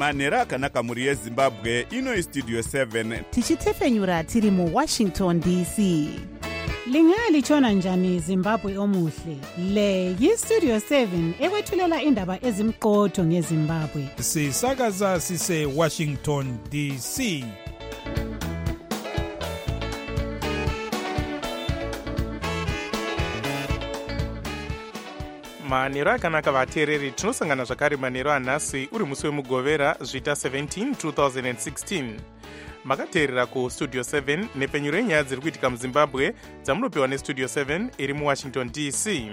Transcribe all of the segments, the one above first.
manhero akanaka mhuri yezimbabwe. Ino istudio 7 tichitefenyura tiri muWashington DC. Lingalitshona njani Zimbabwe omuhle? Le yiStudio 7 ekwethulela indaba ezimqotho ngeZimbabwe. Sisakaza sise Washington DC. manhero akanaka vateereri, tinosangana zvakare manhero anhasi uri musi wemugovera zvita 17 2016. makateerera kustudio 7 nepfenyuro yenyaya dziri kuitika muzimbabwe dzamunopiwa nestudio 7 iri muwashington DC.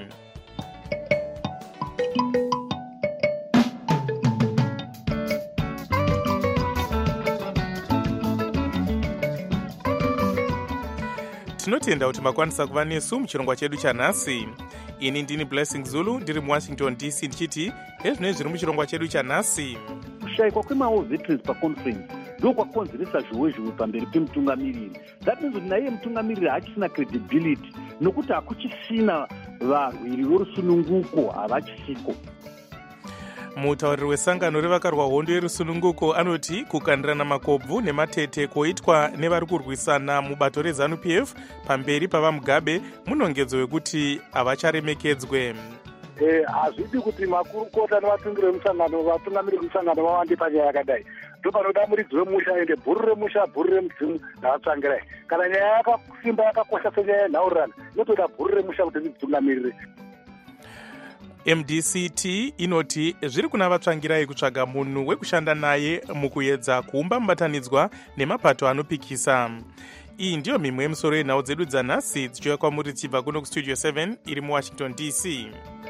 tinotenda kuti makwanisa kuva nesu muchirongwa chedu chanhasi. ini ndini Blessing Zulu ndiri muwashington DC ndichiti ezvinoi zviri muchirongwa chedu chanhasi. kushayikwa kwemawo veterans paconference ndokwakonzeresa zviwe pamberi pemutungamiriri. That means kuti naiye mutungamiriri hachisina credibility nokuti hakuchisina varwiri vorusununguko havachisiko. mutauriri wesangano revakarwa hondo yerusununguko anoti kukandirana makobvu nematete koitwa nevari kurwisana mubato reZANU-PF pamberi pavamugabe munongedzo wekuti havacharemekedzwe. hazvidi kuti makurukota nevatungamiri vemusangano vawande panyaya yakadai. ndopanoda muridzi wemusha ende bhuru remusha bhuru remudzimu navatsvangirai. kana nyaya yakasimba yakakosha senyaya yenhaurirano inotoda bhuru remusha kuti ridzitungamirire. MDCT inoti zviri kuna vatsvangirai kutsvaga munhu wekushanda naye mukuedza kuumba mubatanidzwa nemapato anopikisa. iyi ndiyo mimwe yemusoro yenhau dzedu dzanhasi dzichiuya kwamuri tichibva kuno kustudio 7 iri muwashington DC.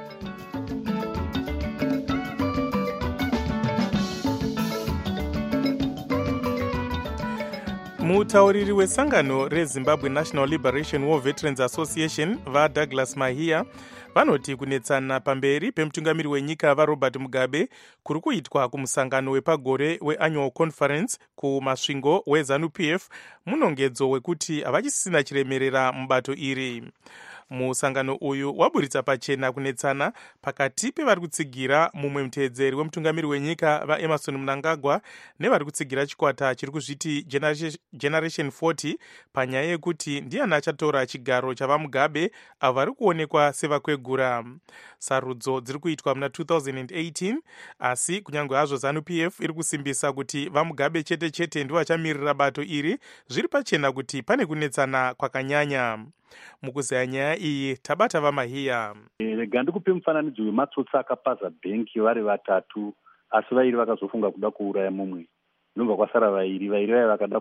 mutauriri wesangano reZimbabwe National Liberation War Veterans Association vaDouglas Mahia vanoti kunetsana pamberi pemutungamiri wenyika vaRobert Mugabe kuri kuitwa kumusangano wepagore weannual conference kumasvingo weZANU-PF munongedzo wekuti havachisina chiremerera mubato iri. musangano uyu waburitsa pachena kunetsana pakati pevari kutsigira mumwe muteedzeri wemutungamiri wenyika vaEmerson Mnangagwa nevari kutsigira chikwata chiri kuzviti generation 40 panyaya yekuti ndiani achatora chigaro chavamugabe avo vari kuonekwa sevakwegura. sarudzo dziri kuitwa muna 2018 asi kunyange hazvo ZANU-PF iri kusimbisa kuti vamugabe chete chete ndivo vachamirira bato iri, zviri pachena kuti pane kunetsana kwakanyanya. mukuzaya nyaya iyi tabata vaMahia. rega ndikupe mufananidzo wematsotsi akapaza bhengi vari vatatu asi vairi vakazofunga kuda kuuraya mumwe. ndobva kwasara vairi vaya vakada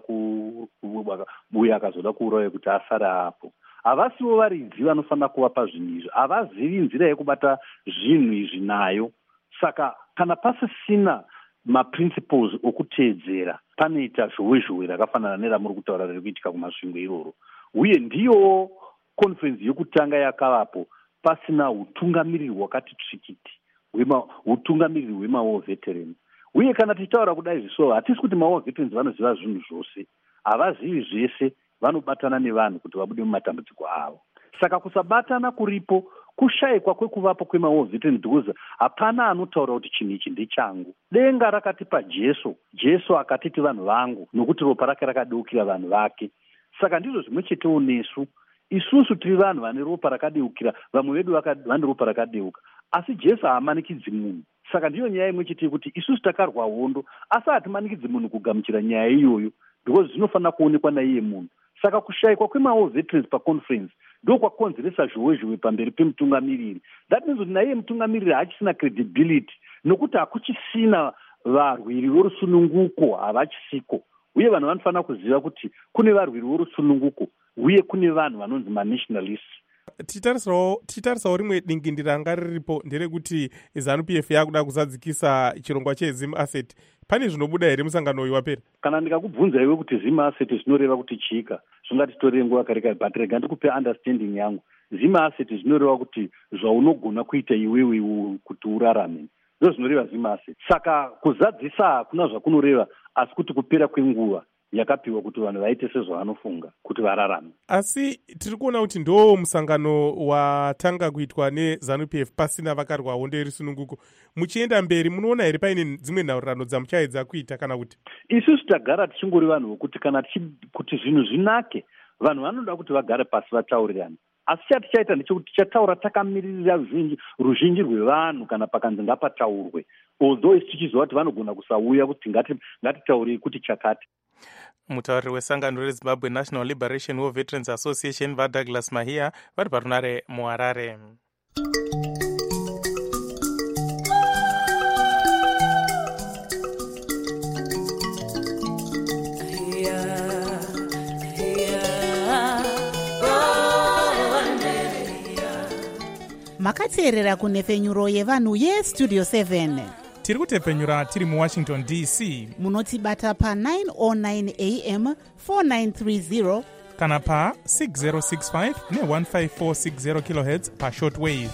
uye akazoda kuuraya kuti asara apo. havasiwo varidzi vanofanira kuvapa zvinhu izvi. havazivi nzira yekubata zvinhu izvi nayo. saka kana pasisina maprinciples okuteedzera panoita zhowe rakafanana neramuri kutaura riri kuitika kumasvingo iroro. uye ndiyo conference yekutanga yakavapo pasina utungamiriri hwakati tsvikiti utungamiriri hwemawo veterans. uye kana tichitaura kudai zviso hatisi kuti mawo veterans vanoziva zvinhu zvose, havazivi zvese, vanobatana nevanhu kuti vabude mumatambudziko avo. saka kusabatana kuripo kushayikwa kwekuvapo kwemawo veterans because hapana anotaura kuti chinhu ichi ndechangu. denga rakatipa Jesu akatiti vanhu vangu nokuti ropa rake rakadeukira vanhu vake. saka ndizvo zvimwe chetewo nesu. isusu tiri vanhu vane ropa rakadeukira, vamwe vedu vane ropa rakadeuka, asi Jesu haamanikidzi munhu. saka ndiyo nyaya imwe chete yekuti isusu takarwa hondo asi hatimanikidzi munhu kugamuchira nyaya iyoyo because zvinofanira kuonekwa naiye munhu. saka kushayikwa kwemawo veterans paconference ndokwakonzeresa zhowe pamberi pemutungamiriri. that means kuti naiye mutungamiriri hachisina credibility nokuti hakuchisina varwiri vorusununguko havachisiko. uye vanhu vanofanira kuziva kuti kune varwiri vorusununguko uye kune vanhu vanonzi manationalists. tichitarisawo rimwe dingindi ranga riripo nderekuti ZANU-PF yakuda kuzadzikisa chirongwa cheZim Asset. pane zvinobuda here musangano uyu wapera? kana ndikakubvunza iwe kuti Zim Asset zvinoreva kuti chika zvingatitorere nguva kareka, but rega ndikupe understanding yangu. Zim Asset zvinoreva kuti zvaunogona kuita iwewe kuti urarame, ndo zvinoreva Zim Asset. saka kuzadzisa hakuna zvakunoreva asi kuti kupera kwenguva. yakapiwa kuti vanhu vaite sezvavanofunga kuti vararame. Asi tiri kuona kuti ndo musangano watanga kuitwa neZANU-PF pasina vakarwa hondo irisununguko. Muchienda mberi munoona here paine dzimwe nhaurirano dzamuchaedza kuita kana kuti? Isusu tagara tichingori vanhu vokuti kana kuti zvinhu zvinake vanhu vanoda kuti vagare pasi vataurirane. Asi chatichaita ndechekuti tichataura takamiririra ruzhinji rwevanhu kana pakanzi ngapataurwe, although isi tichiziva kuti vanogona kusauya kuti ngatitaurei kuti chakati. Mutauriri wesangano reZimbabwe National Liberation War Veterans Association vaDouglas Mahia vari parunare muHarare. makateerera kunhefenyuro yevanhu yestudio 7. tiri kutepfenyura tiri muwashington DC. munotibata pa909 am 4930 kana pa 6065 ne15460 kHz pashortwave.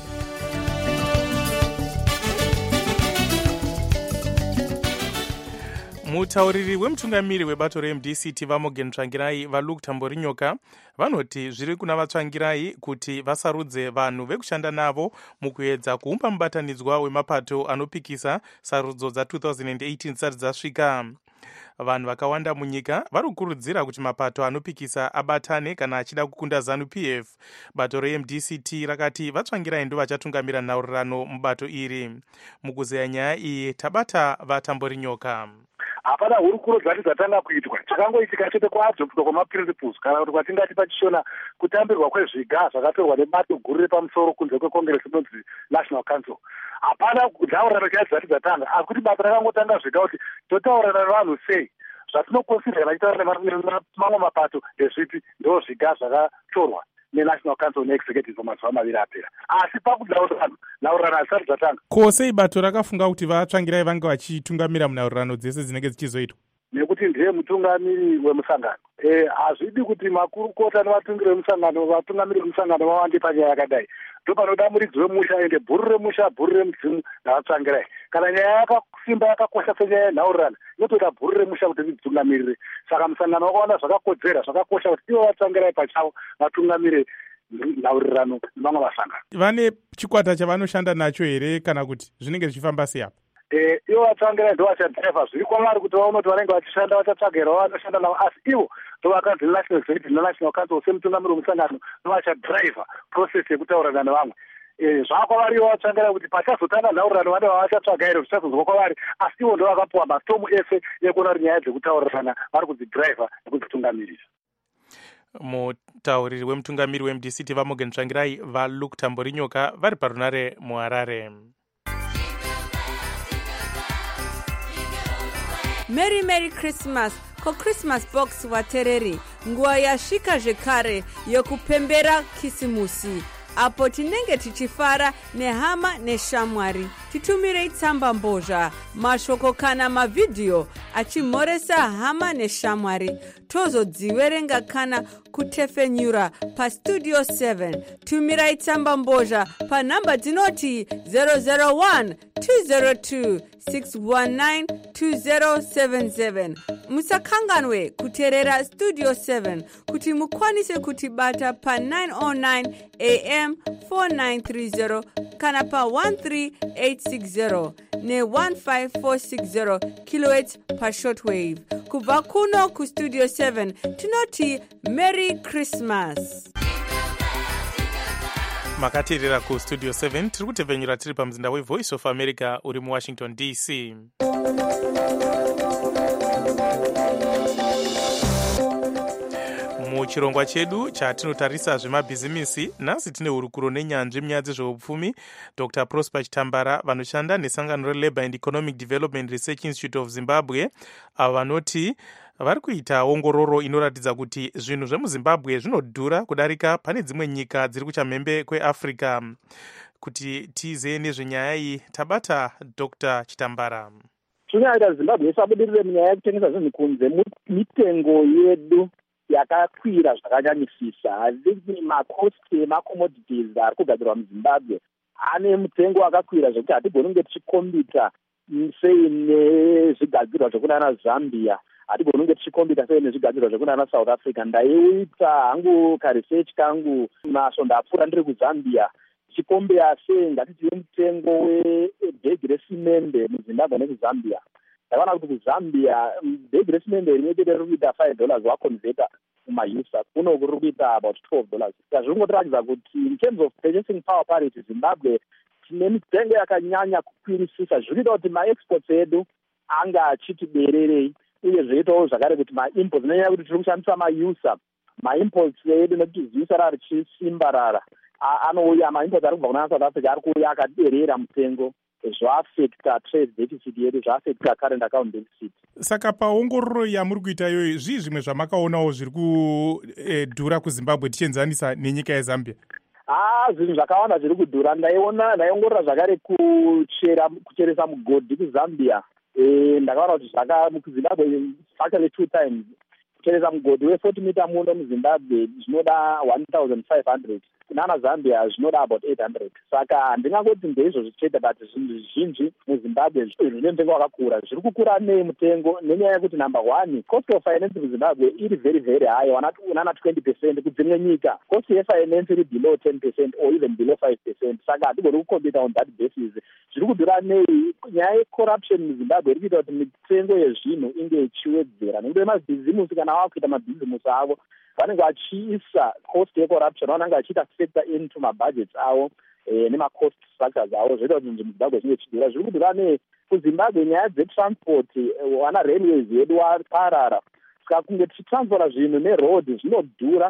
Mutauriri wemutungamiri webato reMDC Vamogen Tsvangirai vaLuke Tamborinyoka vanoti zviri kuna vatsvangirai kuti vasarudze vanhu vekushanda navo mukuedza kuumba mubatanidzwa wemapato anopikisa sarudzo dza2018 dzisati dzasvika. Vanhu vakawanda munyika vari kukurudzira kuti mapato anopikisa abatane kana achida kukunda ZANU-PF. Bato reMDC rakati vatsvangirai ndo vachatungamira nhaurirano mubato iri. Mukuzeya nyaya iyi tabata vaTamborinyoka. Hapana hurukuro dzati dzatanga kuitwa, chakangoitika chete kuadzopwa kwemaprinciples kana kuti kwatingati pachishona kutambirwa kwezviga zvakatorwa nebato guru repamusoro kunze kwekongresi inonzi National Council. Hapana nhaurirano chaidzo dzati dzatanga, asi kuti basa rakangotanga zvega kuti totaurana nevanhu sei, zvatinokonsidera vachitaura nemamwe mapato ndezvipi, ndo zviga zvakatorwa neNational Council neexecutive pamazuva maviri apera. Asi pakudaurana nhaurirano hazisati dzatanga. Ko sei bato rakafunga kuti vatsvangirai vange vachitungamira munhaurirano dzese dzinenge dzichizoitwa? Nekuti ndiye mutungamiri wemusangano. Hazvidi kuti makurukota nevatungamiri vemusangano vawande panyaya yakadai. Ndopanoda muridzi wemusha ende bhuru remusha, bhuru remudzimu navatsvangirai. Kana nyaya yakasimba yakakosha senyaya yenhaurirano, inotoda bhuru remusha kuti ridzitungamirire. Saka musangano wakaona zvakakodzera, zvakakosha kuti ivo vatsvangirai pachavo vatungamire nhaurirano nevamwe vasangano. Vane chikwata chavanoshanda nacho here kana kuti zvinenge zvichifamba sei apa? Ivo vatsvangirai ndo vachadhiraivha zviri kwavari kuti vaone kuti vanenge vachishanda vachatsvagirawo vanoshanda navo, asi ivo ndo vakanzi National Executive neNational Council semutungamiri wemusangano ndo vachadhiraivha process yekutaurana nevamwe. Zvakwavari ivo vatsvangirai kuti pachazotanga nhaurirano vane vavachatsvaga here zvichazozwa kwavari, asi ivo ndo vakapuwa matomu ese ekuona kuti nyaya dzekutaurirana vari kudzidhiraivha nekudzitungamiririsa. Mutauriri wemutungamiri weMDC Vamogen Tsvangirai vaLuke Tamborinyoka vari parunare muHarare. Merry Christmas ko Christmas box watereri nguva yasvika zvekare yekupembera kisimusi apo tinenge tichifara nehama neshamwari. Titumirei tsamba mbozha, mashoko kana mavhidhiyo achimhoresa hama neshamwari. Tozodziverenga kana kutefenyura pastudio 7. Tumirai tsamba mbozha panhamba dzinoti 001 202 619 2077. Musakanganwe kuteerera studio 7 kuti mukwanise kutibata pa 909 am 4930 kana pa 13860 ne15460 kHz pa shortwave. Kubva kuno ku studio 7 tinoti Merry Christmas. Makateerera ku studio 7 tiri kutepfenyura tiri pamuzinda weVoice of America uri muWashington DC. Muchirongwa chedu chatinotarisa zvemabhizimisi, nhasi tine hurukuro nenyanzvi munyaya dzezveupfumi Dr. Prosper Chitambara vanoshanda nesangano reLabour and Economic Development Research Institute of Zimbabwe, avo vanoti vari kuita ongororo inoratidza kuti zvinhu zvemuZimbabwe zvinodhura kudarika pane dzimwe nyika dziri kuchamhembe kweAfrica. Kuti tize nezvenyaya iyi tabata Dr. Chitambara. Chinoita Zimbabwe isabudirire munyaya yekutengesa zvinhu kunze mitengo yedu yakakwira zvakanyanyisisa. Hazidi makosti emacommodities ari kugadzirwa muZimbabwe ane mutengo wakakwira zvekuti hatigoni kunge tichikombita sei nezvigadzirwa zvekudana Zambia hatigoni kunge tichikombita sei nezvigadzirwa zvekunana South Africa. Ndaiita hangu karesearch kangu masvondo apfuura ndiri kuZambia tichikombea sei ngatitive mutengo webhegi resimende muZimbabwe nekuZambia. Ndakaona kuti kuZambia bhegi resimende rimwe chete riri kuita $5 waconverta kumausa, kuno kuri kuita about $12. Zviri kungotiratidza kuti in terms of purchasing power parity Zimbabwe tine mitengo yakanyanya kukwirisisa. Zviri kuita kuti maexports edu anga achiti bererei, uye zvoitawo zvakare kuti maimports, nenyaya yekuti tiri kushandisa mausa, maimports edu nekuti ziusa rari chisimbarara anouya, maimports ari kubva kuna South Africa ari kuuya akaderera mutengo, zvaafecta trade deficit yedu, zvaafecta current account deficit. Saka paongororo yamuri kuita iyoyo, zvii zvimwe zvamakaonawo zviri kudhura kuZimbabwe tichienzanisa nenyika yeZambia? Zvinhu zvakawanda zviri kudhura. Ndaiongorora zvakare kucheresa mugodhi kuZambia. Ndakaona kuti muzimbabwe actually 2 times kucheresa mugodhi we40 meter muno muzimbabwe zvinoda 1,500, kunana Zambia zvinoda about 800. Saka handingangoti ndeizvo zvichete, but zvinhu zvizhinji muzimbabwe zvine mutengo wakakura. Zviri kukura nei mutengo? Nenyaya yekuti number one, cost of finance muzimbabwe iri very very high, unana 20%. Kudzimwe nyika cost yefinance iri below 10% or even below 5%. Saka hatigoni kukombita on that basis. Zviri kudhura nei? Nyaya yecorruption muzimbabwe iri kuita kuti mitengo yezvinhu inge ichiwedzera, nekuti mabhizimusi kana vakuita mabhizimusi avo vanenge vachiisa cost yecorruption, vanenge vachiita factor into mabudgets avo nemacost structures avo, zvoita kuti nzvimbo muzimbabwe zvinge chidhura. Zviri kudhura nei? kuZimbabwe nyaya dzetransport, wana railways yedu waparara, saka kunge tichitranspora zvinhu neroad zvinodhura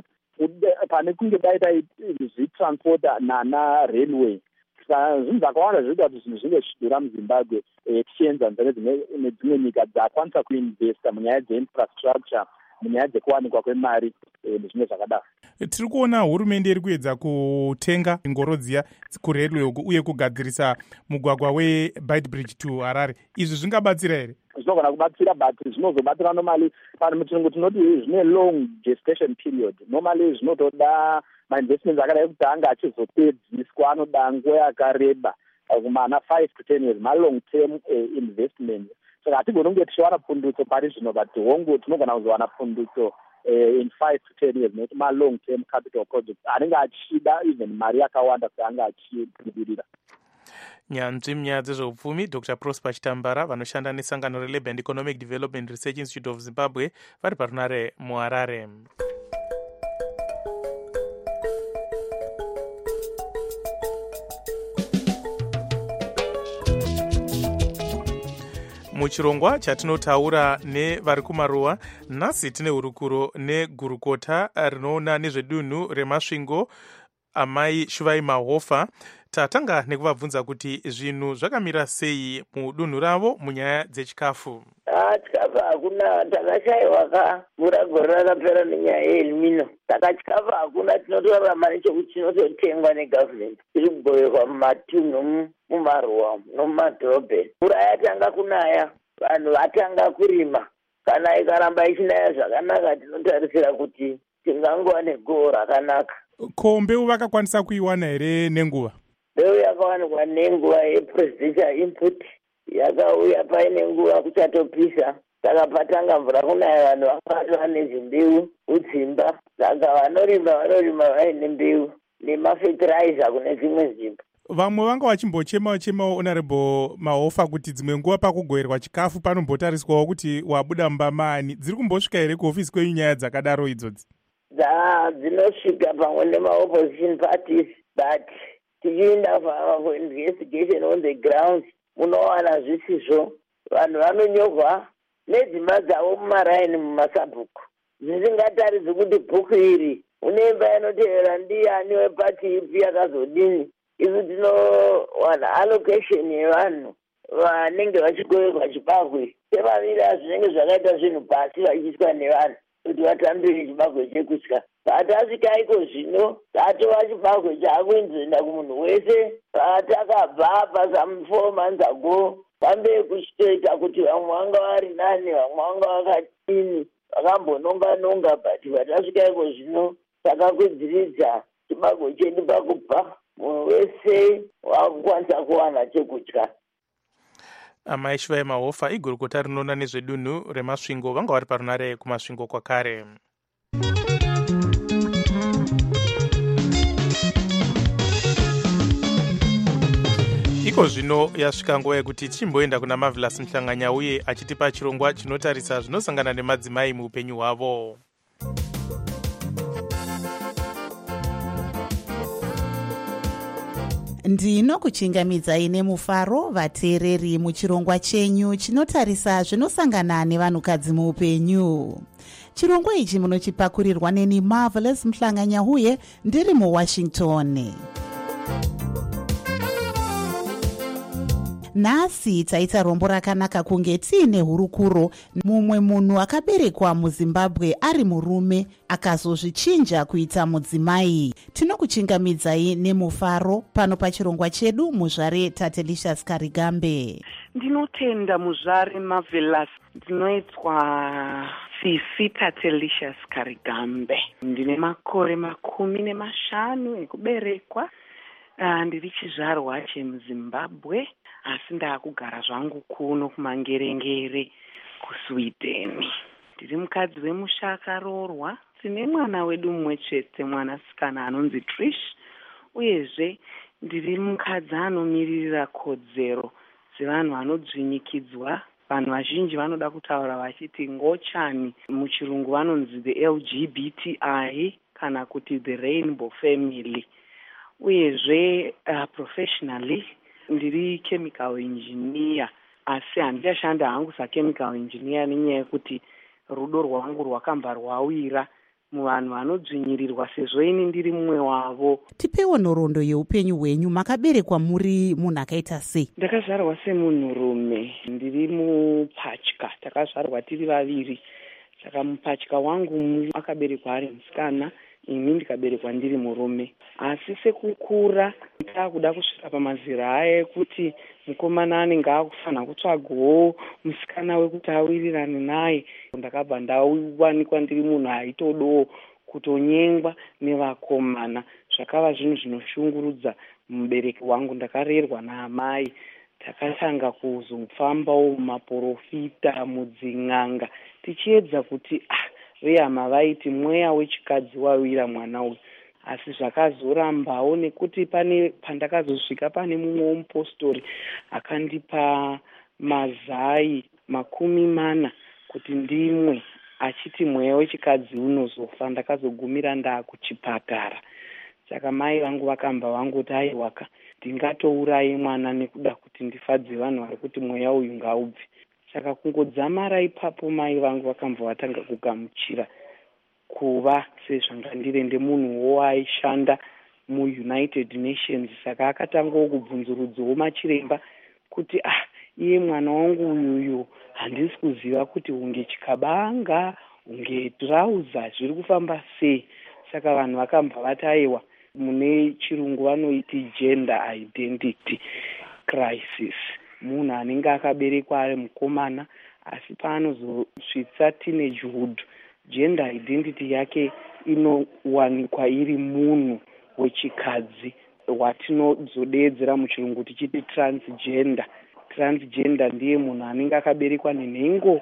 pane kunge daita zvitransporta nana railway. Saka zvinhu zvakawanda zvinoita kuti zvinhu zvinge zvichidhura muZimbabwe tichienzanisa nedzimwe nyika dzakwanisa kuinvesta munyaya dzeinfrastructure, munyaya dzekuwanikwa kwemari nezvimwe zvakadaro. Tiri kuona hurumende iri kuedza kutenga ngoro dziya kurailway uye kugadzirisa mugwagwa weBeitbridge to Harare. Izvi zvingabatsira here? Zvinogona kubatsira, but zvinozobatsira normally pano muchirungu tinoti zvine long gestation period. Normally zvinotoda mainvestments akadai kuti anga achizopedziswa anoda nguva yakareba, kumana 5 to 10 years, long term investment. Saka hatigoni kunge tichiwana pundutso pari zvino, but hongu tinogona kuzowana pundutso in 5 to 10 years, nekuti long term capital projects anenge achida even mari yakawanda kuti anga achibudirira. Nyanzvi munyaya dzezveupfumi Dr. Prosper Chitambara vanoshanda nesangano reLabour and Economic Development Research Institute of Zimbabwe vari parunare muHarare. Muchirongwa chatinotaura nevari kumaruwa, nhasi tine hurukuro negurukota rinoona nezvedunhu remasvingo amai Shuvai Mahofa. Tatanga nekuvabvunza kuti zvinhu zvakamira sei mudunhu ravo munyaya dzechikafu. Chikafu hakuna, takashaiwa kamvura gore rakapera nenyaya yeElnino. Saka chikafu hakuna, tinotorarama nechekuti chinototengwa negavhurmendi. Tiri kugoverwa mumatunhu mumaruwa nomumadhorobheni. Mvura yatanga kunaya, vanhu vatanga kurima. Kana ikaramba ichinaya zvakanaka, tinotarisira kuti tingangova negohwo rakanaka. Ko mbeu vakakwanisa kuiwana here nenguva? Mbeu yakawanikwa nenguva yepresidential input, yakauya paine nguva kuchatopisa. Saka patanga mvura kunaya, vanhu vakatova nezvimbeu kudzimba. Saka vanorima vaine mbeu nemafertilizer kune dzimwe nzvimbo. Vamwe vanga vachimbochemawo Honorable Mahofa kuti dzimwe nguva pakugoverwa chikafu panombotariswawo kuti wabuda mbamani. Dziri kumbosvika here kuofisi kwenyu nyaya dzakadaro idzodzi? Dzinosvika pamwe nemaopposition parties, but tichienda for investigation on the ground munowana zvisizvo. Vanhu vanonyorwa nedzimba dzavo mumaraini mumasabhuku. Zvisingataridzi kuti bhuku iri uneimba inotevera ndiani wepati ipi yakazodini. Isu tinowana allocation yevanhu vanenge vachigoverwa chibagwe. Sevamira zvinenge zvakaita zvinhu pasi vachiiswa nevanhu kuti vatambire chibagwe chekutya. Patasvika iko zvino tatova chibagwe chaakuinzenda kumunhu wese. Patakabva pasome 4 months ago, pamberi kuchitoita kuti vamwe vanga vari nani, vamwe vanga vakadini, vakambononga, but patasvika iko zvino takakwidziridza chibagwe chedu pakubva munhu wese wakukwanisa kuwana chekutya. amai Shivai Mahofa igurukota rinoona nezvedunhu remasvingo vanga vari parunare kumasvingo kwakare. Iko zvino yasvika nguva yekuti tichimboenda kuna Marvelous Mhlanganya uye achitipa chirongwa chinotarisa zvinosangana nemadzimai muupenyu hwavo. ndinokuchingamidzai nemufaro vateereri muchirongwa chenyu chinotarisa zvinosangana nevanhukadzi muupenyu. Chirongwa ichi munochipakurirwa neni Marvelous Mhlanganya uye ndiri muWashington. Nhasi taita rombo rakanaka kunge tiine hurukuro mumwe munhu akaberekwa muZimbabwe ari murume akazozvichinja kuita mudzimai. Tinokuchingamidzai nemufaro pano pachirongwa chedu muzvare Tatelicious Karigambe. Ndinotenda muzvare Marvelous. Ndinoitwa Sisi Tatelicious Karigambe. Ndine makore 15 ekuberekwa. Ndiri chizvarwa chemuZimbabwe. Asi ndakugara zvangu kuno kumangerengere kuSweden. Ndiri mukadzi wemusha akaroorwa. Tine mwana wedu mumwe chete, mwanasikana anonzi Trish. Uyezve ndiri mukadzi anomiririra kodzero dzevanhu vanodzvinyikidzwa. Vanhu vazhinji vanoda kutaura vachiti ngochani, muchirungu vanonzi the LGBTI kana kuti the Rainbow Family. Uyezve professionally ndiri chemical engineer, asi handichashanda hangu chemical engineer nenyaya yekuti rudo rwangu rwakamba rwawira muvanhu vanodzvinyirirwa, sezvo ini ndiri mumwe wavo. Tipewo nhoroondo yeupenyu hwenyu. Makaberekwa muri munhu akaita sei? Ndakazvarwa semunhurume. Ndiri mupatya, takazvarwa tiri vaviri. Saka mupatya wangu akaberekwa ari musikana, ini ndikaberekwa ndiri murume. Asi sekukura takuda kusvika pamazera aya ekuti mukomana anenge akufanira kutsvagawo musikana wekuti awirirane naye, ndakabva ndawanikwa ndiri munhu aitodowo kutonyengwa nevakomana. Zvakava zvinhu zvinoshungurudza mubereki wangu. Ndakarerwa naamai, takatanga kuzofambawo mumaprofita, mudzin'anga, tichiedza kuti vehama vaiti mweya wechikadzi wawira mwana uyu. Asi zvakazorambawo nekuti pandakazosvika pane mumwe womupostori akandipa mazai 40 kuti ndimwe, achiti mweya wechikadzi unozofa. Ndakazogumira ndaakuchipatara. Saka mai vangu vakamba vangoti aiwaka ndingatouraye mwana nekuda kuti ndifadze vanhu vari kuti mweya uyu ngaubve. Saka kungodzamara ipapo mai vangu vakamba vatanga kugamuchira kuva sezvangandirende munhuwo aishanda muUnited Nations. Saka akatangawo kubvunzurudzawo machiremba kuti iye mwana wangu uyuyu handisi kuziva kuti unge chikabanga, unge trouser, zviri kufamba sei. Saka vanhu vakamba vataiwa mune chirungu vanoiti gender identity crisis. Munhu anenge akaberekwa ari mukomana asi paanozosvitsa teenagehood, gender identity yake inowanikwa iri munhu wechikadzi, watinozodeedzera muchirungu tichiti transgender. Transgender ndiye munhu anenge akaberekwa nenhengo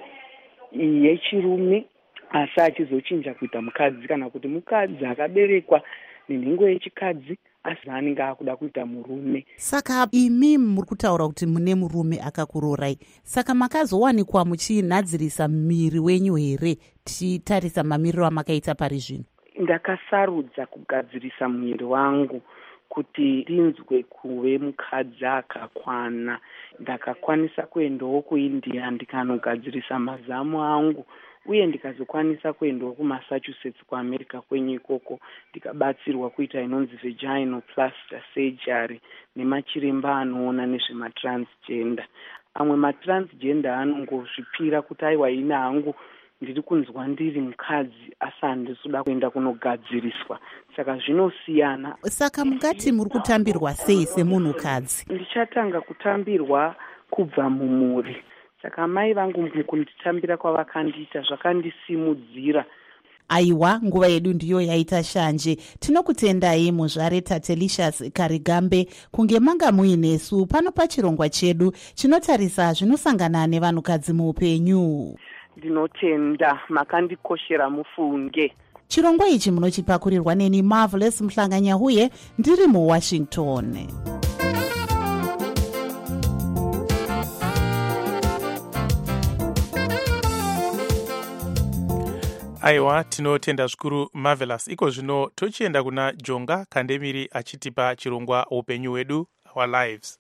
yechirume asi achizochinja kuita mukadzi, kana kuti mukadzi akaberekwa nenhengo yechikadzi asi anenge akuda kuita murume. Saka imi muri kutaura kuti mune murume akakurorai, saka makazowanikwa muchinadzirisa miri wenyu here, tichitarisa mamiriro amakaita pari zvino? Ndakasarudza kugadzirisa mwiri wangu kuti ndinzwe kuve mukadzi akakwana. Ndakakwanisa kuendawo kuIndia ndikanogadzirisa mazamu angu, uye ndikazokwanisa kuendawo kuMassachusetts kuAmerica kwenyu ikoko ndikabatsirwa kuita inonzi vaginal plastic surgery nemachiremba anoona nezvematransgender. Amwe matransgender anongozvipira kuti aiwa ine hangu ndiri kunzwa ndiri mukadzi asi handisi kuda kuenda kunogadziriswa. Saka zvinosiyana. Saka mungati muri kutambirwa sei semunhukadzi? Ndichatanga kutambirwa kubva mumuri. Saka mai vangu mukunditambira kwavakandiita zvakandisimudzira. aiwa, nguva yedu ndiyo yaita shanje. Tinokutendai muzvare Tatelicious Karigambe kunge manga muinesu pano pachirongwa chedu chinotarisa zvinosangana nevanhukadzi muupenyu. Ndinotenda makandikoshera mufunge. Chirongwa ichi munochipakurirwa neni Marvelous Mhlanganyahuye ndiri muWashington. Aiwa, tinotenda zvikuru Marvelous. Iko zvino tochienda kuna Jonga Kandemiri achitipa chirongwa upenyu wedu, Our Lives.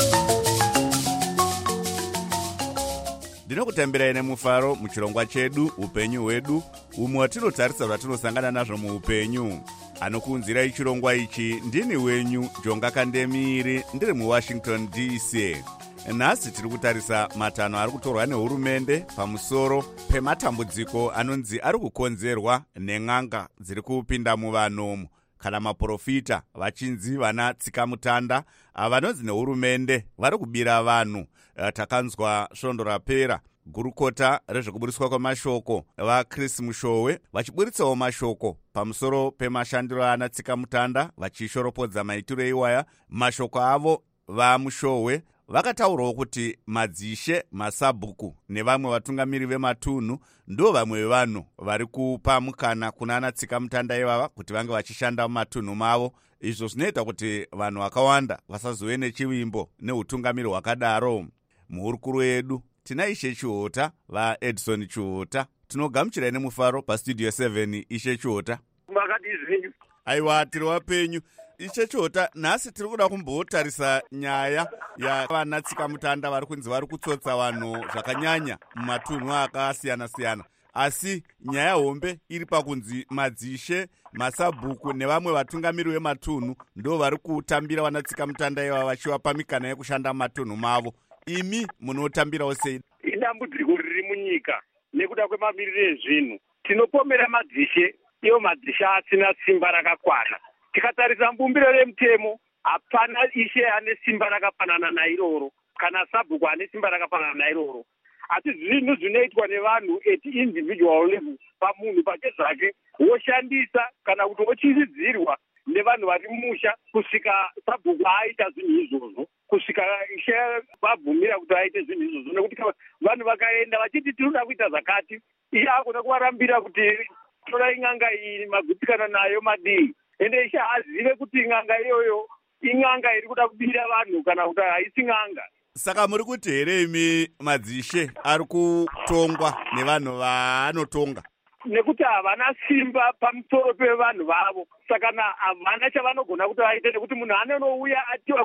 Ndinokutambirai nemufaro muchirongwa chedu upenyu hwedu, umwe watinotarisa zvatinosangana nazvo muupenyu. Anokuunzirai chirongwa ichi ndini wenyu Jonga Kandemiri, ndiri muWashington DC. Nhasi tiri kutarisa matanho ari kutorwa nehurumende pamusoro pematambudziko anonzi ari kukonzerwa nen'anga dziri kupinda muvanhu kana maprofita vachinzi vana tsikamutanda vanonzi nehurumende vari kubira vanhu. Takanzwa svondo rapera gurukota rezvekuburiswa kwemashoko vaChris Mushowe vachiburitsawo mashoko pamusoro pemashandiro ana tsikamutanda vachishoropodza maitiro eiwaya. Mashoko avo vaMushowe vakataurawo kuti madzishe, masabhuku nevamwe vatungamiri vematunhu ndo vamwe vevanhu vari kupa mukana kuna ana tsikamutanda ivava kuti vange vachishanda mumatunhu mavo. Izvo zvinoita kuti vanhu vakawanda vasazove nechivimbo neutungamiri hwakadaro. Muhurukuru yedu tina Ishe Chiota vaEdison Chiota. Tinogamuchirai nemufaro pastudio 7 Ishe Chiota. Makadizvinyu. Aiwa, tiri wapenyu. Ishe Chiota, nhasi tiri kuda kumbotarisa nyaya yavana tsikamutanda vari kunzi vari kutsotsa vanhu zvakanyanya mumatunhu akasiyana-siyana. Asi nyaya hombe iri pakunzi madzishe, masabhuku nevamwe vatungamiri vematunhu ndo vari kutambira vana tsikamutanda ivava vachivapa mikana yekushanda mumatunhu mavo. Imi munotambirawo sei? Idambudziko riri munyika nekuda kwemamiriro ezvinhu. Tinopomera madzishe, iwo madzishe asina simba rakakwana. Tikatarisa mbumbiro remutemo, hapana ishe ane simba rakafanana nairoro kana sabhuku ane simba rakafanana nairoro. Asi zvinhu zvinoitwa nevanhu eti individual level pamunhu pake zvake woshandisa kana kuti wochizidzirwa nevanhu vari musha kusvika sabhuku aita zvinhu izvozvo, kusvika ishe vabvumira kuti aite zvinhu izvozvo, nekuti vanhu vakaenda vachiti tinoda kuita zvakati, iye akuna kuvarambira kuti torai n'anga iyi magutsikana nayo madii. Ende ishe azive kuti n'anga iyoyo in'anga iri kuda kubira vanhu kana kuti haisi n'anga. Saka muri kuti here imi madzishe ari kutongwa nevanhu vaanotonga? Nekuti havana simba pamusoro pevanhu vavo, saka havana chavanogona kuti vaite, nekuti munhu anonouya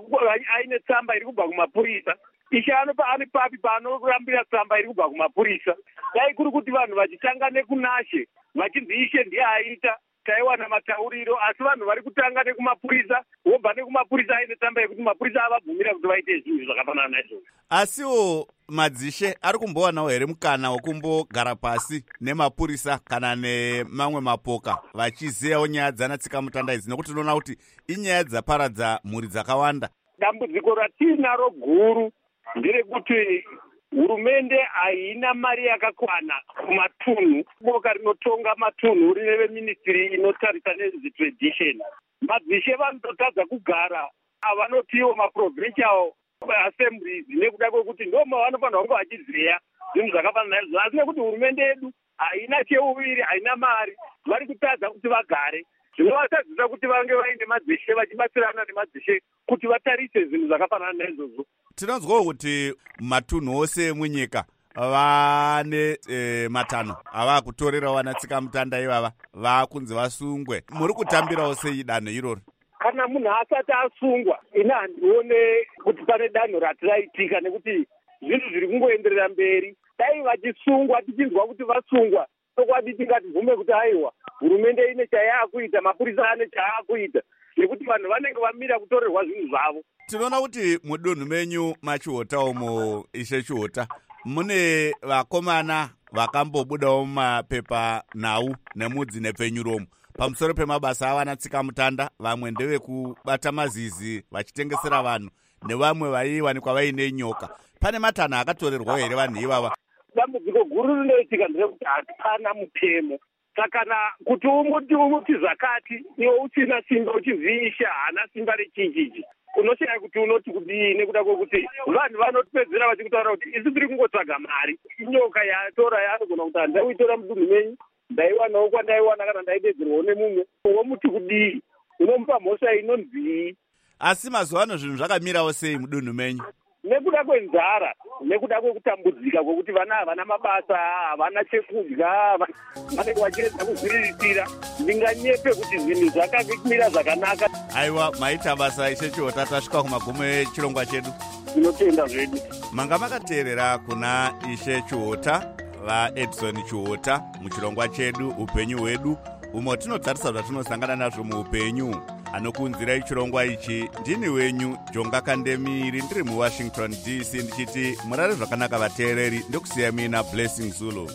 aine tsamba iri kubva kumapurisa, ishe ani papi paanorambira tsamba iri kubva kumapurisa. Dai kuri kuti vanhu vachitanga nekunashe vachinzi ishe ndiye aita, taiwana matauriro, asi vanhu vari kutanga nekumapurisa, wobva nekumapurisa aine tsamba yekuti mapurisa avabvumira kuti vaite zvinhu zvakafanana naizvozvo. Asiwo madzishe ari kumbowanawo here mukana wekumbogara pasi nemapurisa kana nemamwe mapoka vachiziyawo nyaya dzana tsikamutanda idzi, nekuti tinoona kuti inyaya dzaparadza mhuri dzakawanda. Dambudziko ratinaro guru nderekuti hurumende haina mari yakakwana kumatunhu. Boka rinotonga matunhu rineve ministry inotarisa nezvetradition. Madzishe vanototadza kugara avanotiwo maprovincial assemblies nekuda kwekuti ndo mavanofanira kunge vachiziya zvinhu zvakafanana naizvo. Asi nekuti hurumende yedu haina cheuviri, haina mari, vari kutadza kuti vagare. Zvinovatadzisa kuti vange vaine madzishe vachibatsirana nemadzishe kuti vatarise zvinhu zvakafanana naizvozvo. Tinonzwawo kuti matunhu ose emunyika vane matanho avakutorerawo vana tsikamutanda ivava vakunzi vasungwe. Muri kutambirawo sei danho iroro? Kana munhu asati asungwa, ina handione kuti pane danho ratiraitika, nekuti zvinhu zviri kungoenderera mberi. Dai vachisungwa tichinzwa kuti vasungwa, tokwadi tingatibvume kuti aiwa hurumende ine chayaakuita, mapurisa ane chayaakuita, nekuti vanhu vanenge vamira kutorerwa zvinhu zvavo. Tinoona kuti mudunhu menyu machiota umo, Ishe Chiota, mune vakomana vakambobudawo mumapepa nhau nemudzi nepfenyuromo pamusoro pemabasa avana tsikamutanda. Vamwe ndevekubata mazizi vachitengesera vanhu nevamwe vaiwanikwa vaine nyoka. Pane matanho akatorerwawo here vanhu ivava? Dambudziko guru rinoitika nderekuti hapana mutemo. saka kuti umuti zakati iwe usina simba uchizvisha hana simba rechijiji unoshaya kuti unoti kudii nekuda kwokuti vanhu vanotipedzera vachikutaura kuti isi tiri kungotsvaga mari inyoka yatora yaanogona kuti handauitora mudunhu menyu ndaiwanawo kwandaiwana kana ndaidedzerwawo nemumwe womuti kudii unomupa mhosva inonzii. Asi mazuva ano zvinhu zvakamirawo sei mudunhu menyu? Nekuda kwenzara, nekuda kwekutambudzika kwokuti vana havana mabasa, havana chekudya, vanenge vachiredza kuzviriritira. Ndinganyepe kuti zvinhu zvakamira zvakanaka. Aiwa, maita basa Ishe Chiota, tasvika kumagumo echirongwa chedu. Tinotenda zvedu. Manga makateerera kuna Ishe Chiota vaEdison Chiota muchirongwa chedu upenyu hwedu, umo tinotarisa zvatinosangana nazvo muupenyu. Anokunzirai chirongwa ichi ndini wenyu Jonga Kandemiri, ndiri muWashington DC, ndichiti murare zvakanaka vateereri, ndokusiya mina Blessing Zulu.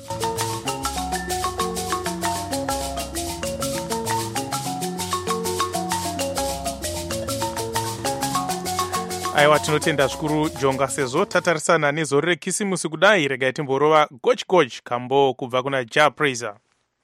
Aiwa, tinotenda zvikuru Jonga, sezvo tatarisana nezore rekisimusi kudai, regai timborova goch kambo kubva kuna Ja Praiser.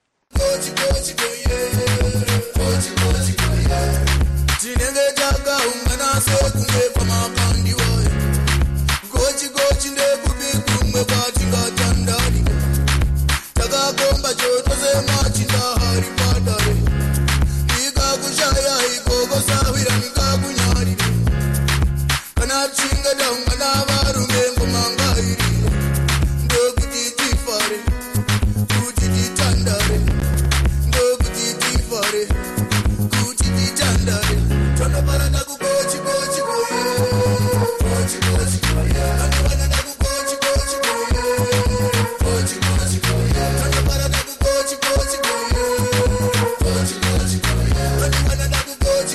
Tinenge takaungana sekunge pamakandi wayo gochi ndekubikumwe kwatingatandari takakomba choto semachinda hari padare ikakushaya ikoko sawira nikakunyarire kana tinge taungana varume ngomangairire ndokuti tifare kuti titandare ndokuti tifare kuti titandare Tana parada ku gochi goye gochi goye Tana parada ku gochi goye gochi goye Tana parada ku gochi goye gochi goye Tana parada ku gochi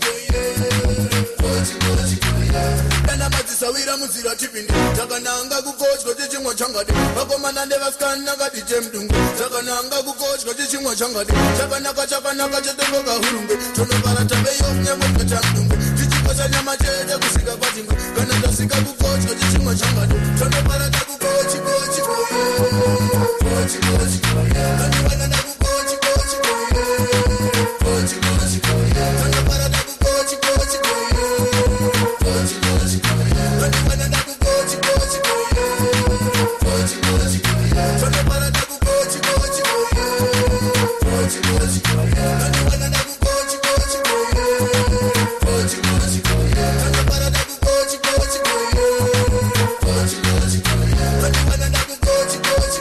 goye Tana matisawira muzira tipindi takananga ku gochi chimwe changade vakomana nevasikana ngati chemdungu takananga ku gochi chimwe changade chakanaka chetengoka hurumbe tonopara tabeyo nyamwe chamdungu tichikosa nyama chete kusika kwatingwe kana tasika ku gochi chimwe changade tonopara ku gochi goye gochi goye Tana ku gochi goye gochi goye Tana parada ku gochi goye gochi goye Tana ku gochi goye gochi goye Tana parada ku gochi goye gochi goye Tana ku gochi goye Tana parada ku gochi goye gochi Tana ku gochi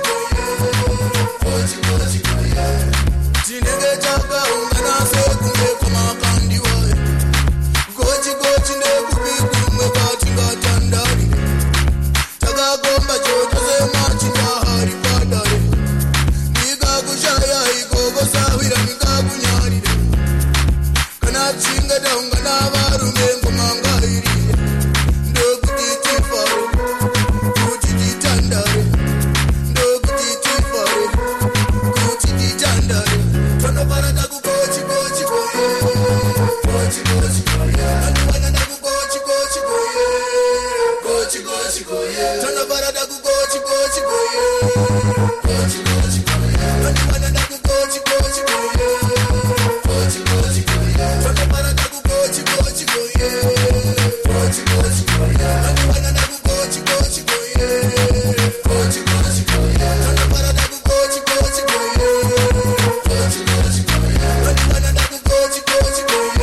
goye tinenge takaungana sekunge kwamakandi wayo gochi ndekubikumwe kwatingatandari takakomba choto semachinda hari padare ndikakushaya ikoko sawira ndikakunyarire kana tinge taungana varume ngomangairire ndokuti tifare kuti titandare ndokuti tifare kuti titandare tonoparada ku gochi goye gochi goye Tanoparada ku gochi goye gochi goye Tanoparada ku gochi goye gochi goye Tanoparada ku gochi goye gochi goye Tanoparada ku gochi goye gochi goye Tanoparada ku gochi goye gochi goye Tanoparada ku gochi goye gochi goye Tanoparada ku gochi goye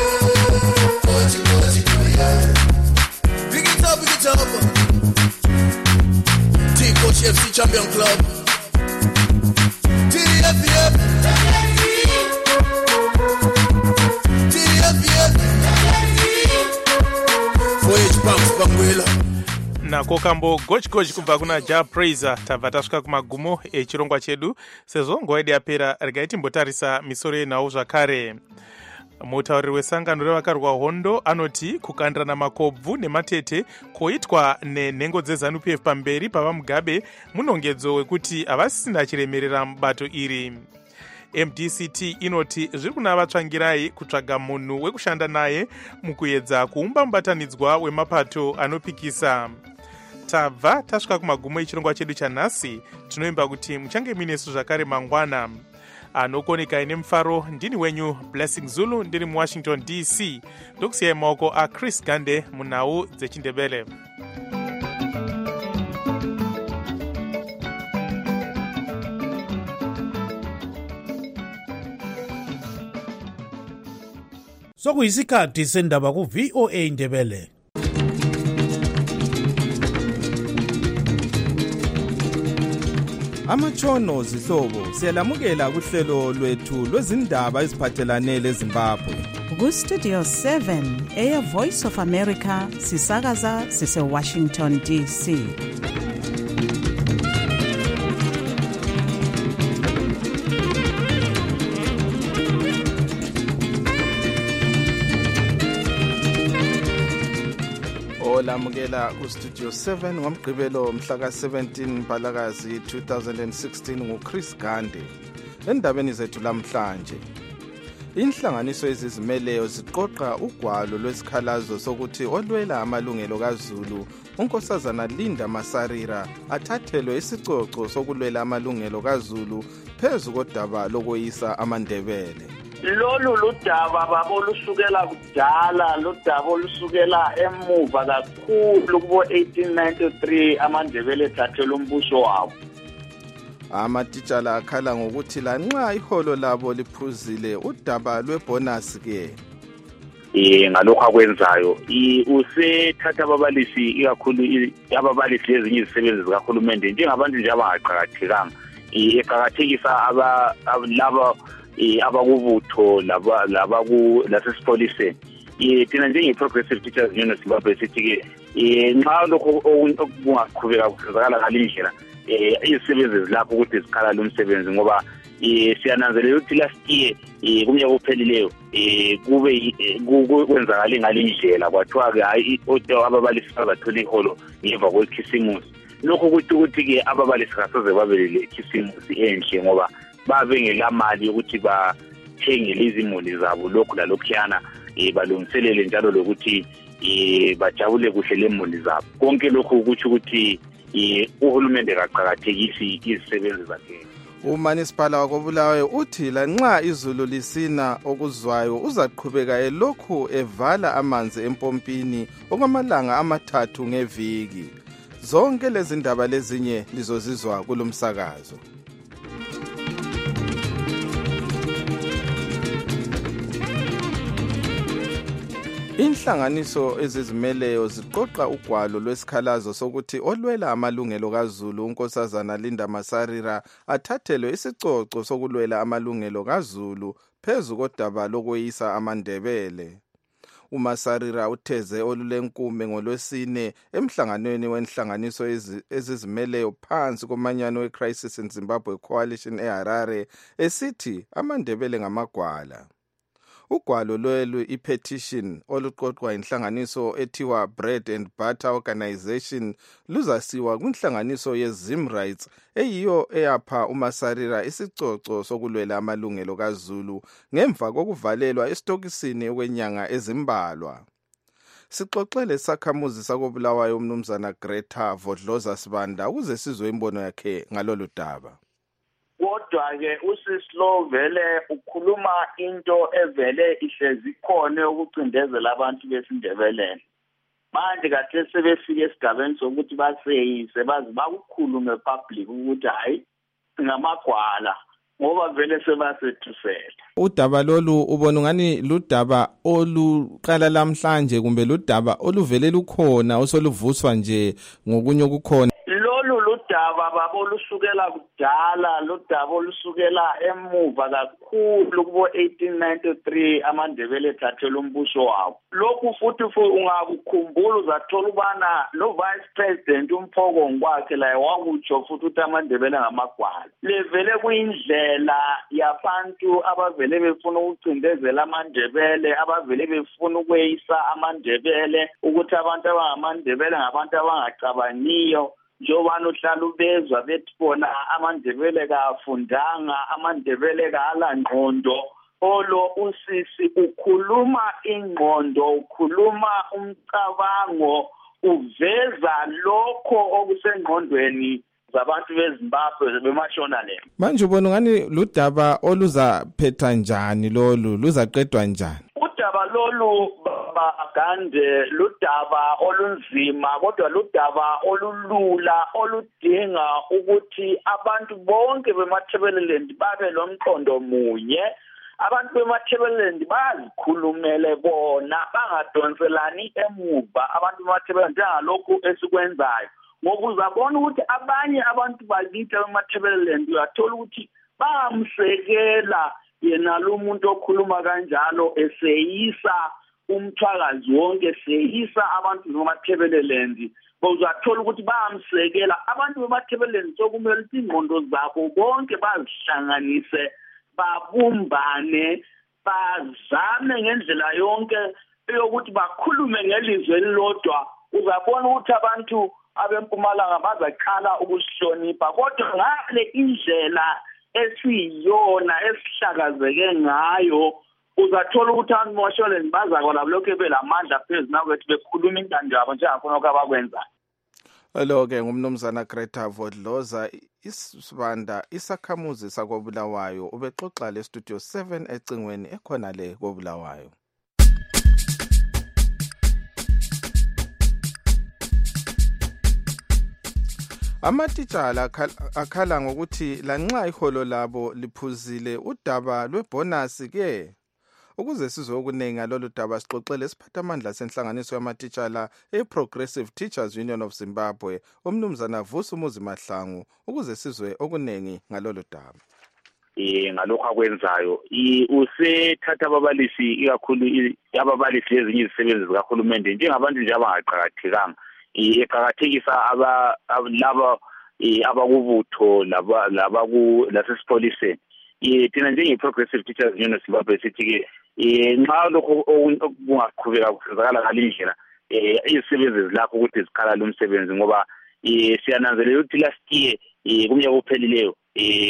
gochi goye Big it up T-Coach FC Champion Club TDFF Voyage Banks Bangwela nako kambo gochi kubva kuna Ja Praiser. Tabva tasvika kumagumo echirongwa chedu, sezvo nguva yedu yapera, regai timbotarisa misoro yenhau zvakare. Mutauriri wesangano revakarwa hondo anoti kukandirana makobvu nematete koitwa nenhengo dzeZANU-PF pamberi pavamugabe munongedzo wekuti havasisina chiremerera mubato iri. MDCT inoti zviri kunavatsvangirai kutsvaga munhu wekushanda naye mukuedza kuumba mubatanidzwa wemapato anopikisa. Tabva tasvika kumagumo echirongwa chedu chanhasi, tinoimba kuti muchange minesu zvakare mangwana. anokoneka ine mfaro ndini wenyu Blessing Zulu ndiri muWashington DC ndokusiya maoko aChris Gande munhau dzechindebele. Sokuyisikhathi sendaba ku VOA Indebele. Amatshono zihlobo siyalamukela kuhlelo lwethu lwezindaba eziphathelane leZimbabwe. Ku Studio 7 eya Voice of America sisakaza sise Washington DC. Lamukela ku Studio 7 ngomgqibelo mhla ka-17 Mphalakazi 2016 nguChris Gande. Endabeni zethu lamhlanje, inhlanganiso ezizimeleyo ziqoqa ugwalo lwesikhalazo sokuthi olwela amalungelo kaZulu unkosazana Linda Masarira athathelwe isicoco sokulwela amalungelo kaZulu phezu kodaba lokoyisa amaNdebele. Lolu ludaba babo lusukela kudala, ludaba olusukela emuva kakhulu kubo 1893 amaNdebele ethathele umbuso wabo. Amatitshala akhala ngokuthi lanxa iholo labo liphuzile udaba lwebonus ke. Ngalokho akwenzayo usethatha ababalisi ikakhulu ababalisi lezinye izisebenzi zikahulumende njengabantu nje abangaqhakathekanga eqhakathekisa laba abakubutho laba lasesipoliseni thina njenge-Progressive Teachers Union Zimbabwe sithi-ke nxa lokho okungaqhubeka kusizakala ngalindlela izisebenzi zilapho ukuthi zikhalala umsebenzi ngoba siyanazelela ukuthi last year kumnyaka ophelileyo kube kwenzakale ngalindlela kwathiwa-ke hayi ababalisi bazathola iholo ngemva kwekhisimusi. Lokho kuthi ukuthi-ke ababalisi kasoze babelele ikhisimusi enhle ngoba babengelamali ukuthi bathengele izimuli zabo lokhu lalokhuyana balungiselele njalo lokuthi bajabule kuhle lemuli zabo. Konke lokhu kuthi ukuthi uhulumende kaqhakathekisi izisebenzi zakhe. Umanisipala wakoBulawayo uthi lanxa izulu lisina okuzwayo uzaqhubeka elokhu evala amanzi empompini okwamalanga amathathu ngeviki. Zonke lezi ndaba lezinye lizozizwa kulomsakazo. Inhlanganiso ezizimeleyo ziqoqa ugwalo lwesikhalazo sokuthi olwela amalungelo kaZulu unkosazana Linda Masarira athathelwe isicoco sokulwela amalungelo kaZulu phezu kodaba lokoyisa amaNdebele. uMasarira utheze olulenkume ngolwesine emhlanganweni wenhlanganiso ezizimeleyo phansi komanyano weCrisis in Zimbabwe Coalition eHarare esithi amaNdebele ngamagwala. Ugwalo lwelu ipetition oluqoqwa inhlanganiso ethiwa Bread and Butter Organization luzasiwa kwinhlanganiso yeZim Rights eyiyo eyapha uMasarira isicoco sokulwela amalungelo kaZulu ngemva kokuvalelwa estokisini okwenyanga ezimbalwa. Sixoxele sakhamuzi sakoBulawayo umnumzana Greta Vodloza Sibanda ukuze sizwe imbono yakhe ngalolu daba. Kodwa-ke usisilo vele ukhuluma into evele ihlezi khona ukucindezela abantu besindebeleni. Manje kahle sebefike esigabeni sokuthi baseyise bazi bakukhulume public ukuthi hayi ngamagwala ngoba vele sebasethusela. Udaba lolu ubona ngani ludaba oluqala lamhlanje kumbe ludaba oluvele lukhona osoluvuswa nje ngokunye okukhona? Lolu ludaba babo lusukela kudala, ludaba olusukela emuva kakhulu kubo 1893 amaNdebele ethathele umbuso wabo. Lokhu futhi ungakukhumbula uzathola ubana no vice president umphoko ngokwakhe la wakutsho futhi ukuthi amaNdebele ngamagwala. Levele kuyindlela yabantu abavele befuna ukucindezela amaNdebele, abavele befuna ukweyisa amaNdebele ukuthi abantu abangamaNdebele ngabantu abangacabaniyo. Njobani uhlala ubezwa bethi bona amaNdebele kafundanga, amaNdebele kala ngqondo. Olo usisi ukhuluma ingqondo, ukhuluma umcabango, uveza lokho okusengqondweni zabantu beZimbabwe bemashona le. Manje ubona ngani ludaba oluzaphetha njani lolu luzaqedwa njani? Udaba lolu bagande ludaba olunzima kodwa ludaba olulula oludinga ukuthi abantu bonke bemaThebeleland babe lomqondo munye. Abantu bemaThebeleland bazikhulumele bona bangadonselani emuva abantu bemaThebeleland ngalokhu esikwenzayo. Ngoba uzabona ukuthi abanye abantu bakithi bemaThebeleland uyathola ukuthi bamsekela yena lo muntu okhuluma kanjalo eseyisa umthwakazi wonke eseyisa abantu bemaThebeleland. Uzathola ukuthi bamsekela abantu bemaThebeleland sokumele ukuthi ingqondo zabo bonke bazihlanganise babumbane bazame ngendlela yonke yokuthi bakhulume ngelizwe elilodwa. Uzabona ukuthi abantu abempumalanga bazaqala ukusihlonipha kodwa ngale indlela esiyiyona esihlakazeke ngayo uzathola ukuthi abantu bemashoneni bazakwala lokho belamandla phezulu nakwethu bekhuluma intando yabo njengakho abakwenza. Lo-ke ngumnumzana Greta Vodloza isibanda isakhamuzi sakobulawayo ubexoxa le studio 7 ecingweni ekhona le kobulawayo. Amatitshala akhala ngokuthi lanxa iholo labo liphuzile udaba lwebonus ke ukuze sizwe okunengi ngalolu daba sixoxele siphathamandla senhlanganiso yamatitshala eProgressive Teachers Union of Zimbabwe umnumzana Vusumuzi Mahlangu ukuze sizwe okunengi ngalolu daba. Ngalokho akwenzayo usethatha ababalisi ikakhulu ababalisi lezinye izisebenzi zikahulumende njengabantu nje abangaqhakathekanga eqhakathekisa laba abakubutho lasesipoliseni. Thina njenge-Progressive Teachers Union of Zimbabwe sithi-ke nxa lokho kungaqhubeka kusizakala ngalindlela izisebenzi zilapho ukuthi zikhala lo msebenzi ngoba siyananzelela ukuthi last year kumnyaka ophelileyo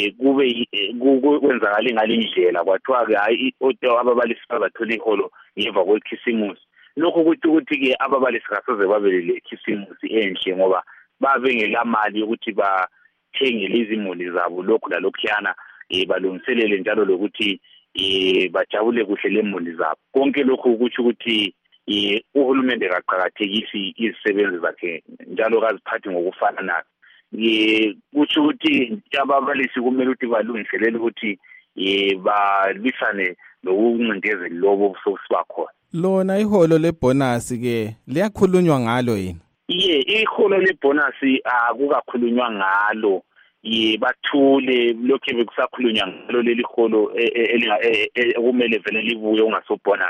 kwenzakale ngalindlela kwathiwa-ke hayi ababalisi bazathola iholo ngemva kwekhisimusi. Lokho ukuthi-ke ababalisi kasoze babe lekhisimusi enhle ngoba babe ngelamali yokuthi bathengele izimuli zabo lokhu lalokhuyana balungiselele njalo lokuthi bajabule kuhle lemuli zabo. Konke lokhu kuthi ukuthi uhulumende kaqhakathekisi izisebenzi zakhe njalo kaziphathi ngokufana nazo. Kuthi ukuthi ababalisi kumele ukuthi balungiselele ukuthi balwisane nokuncindezeli lobo sokusiba khona. Lona iholo lebonus ke liyakhulunywa ngalo yini? Iholo lebonus akukakhulunywa ngalo. Bathule lokho bekusakhulunywa ngalo leli holo kumele vele libuye ungasobonus.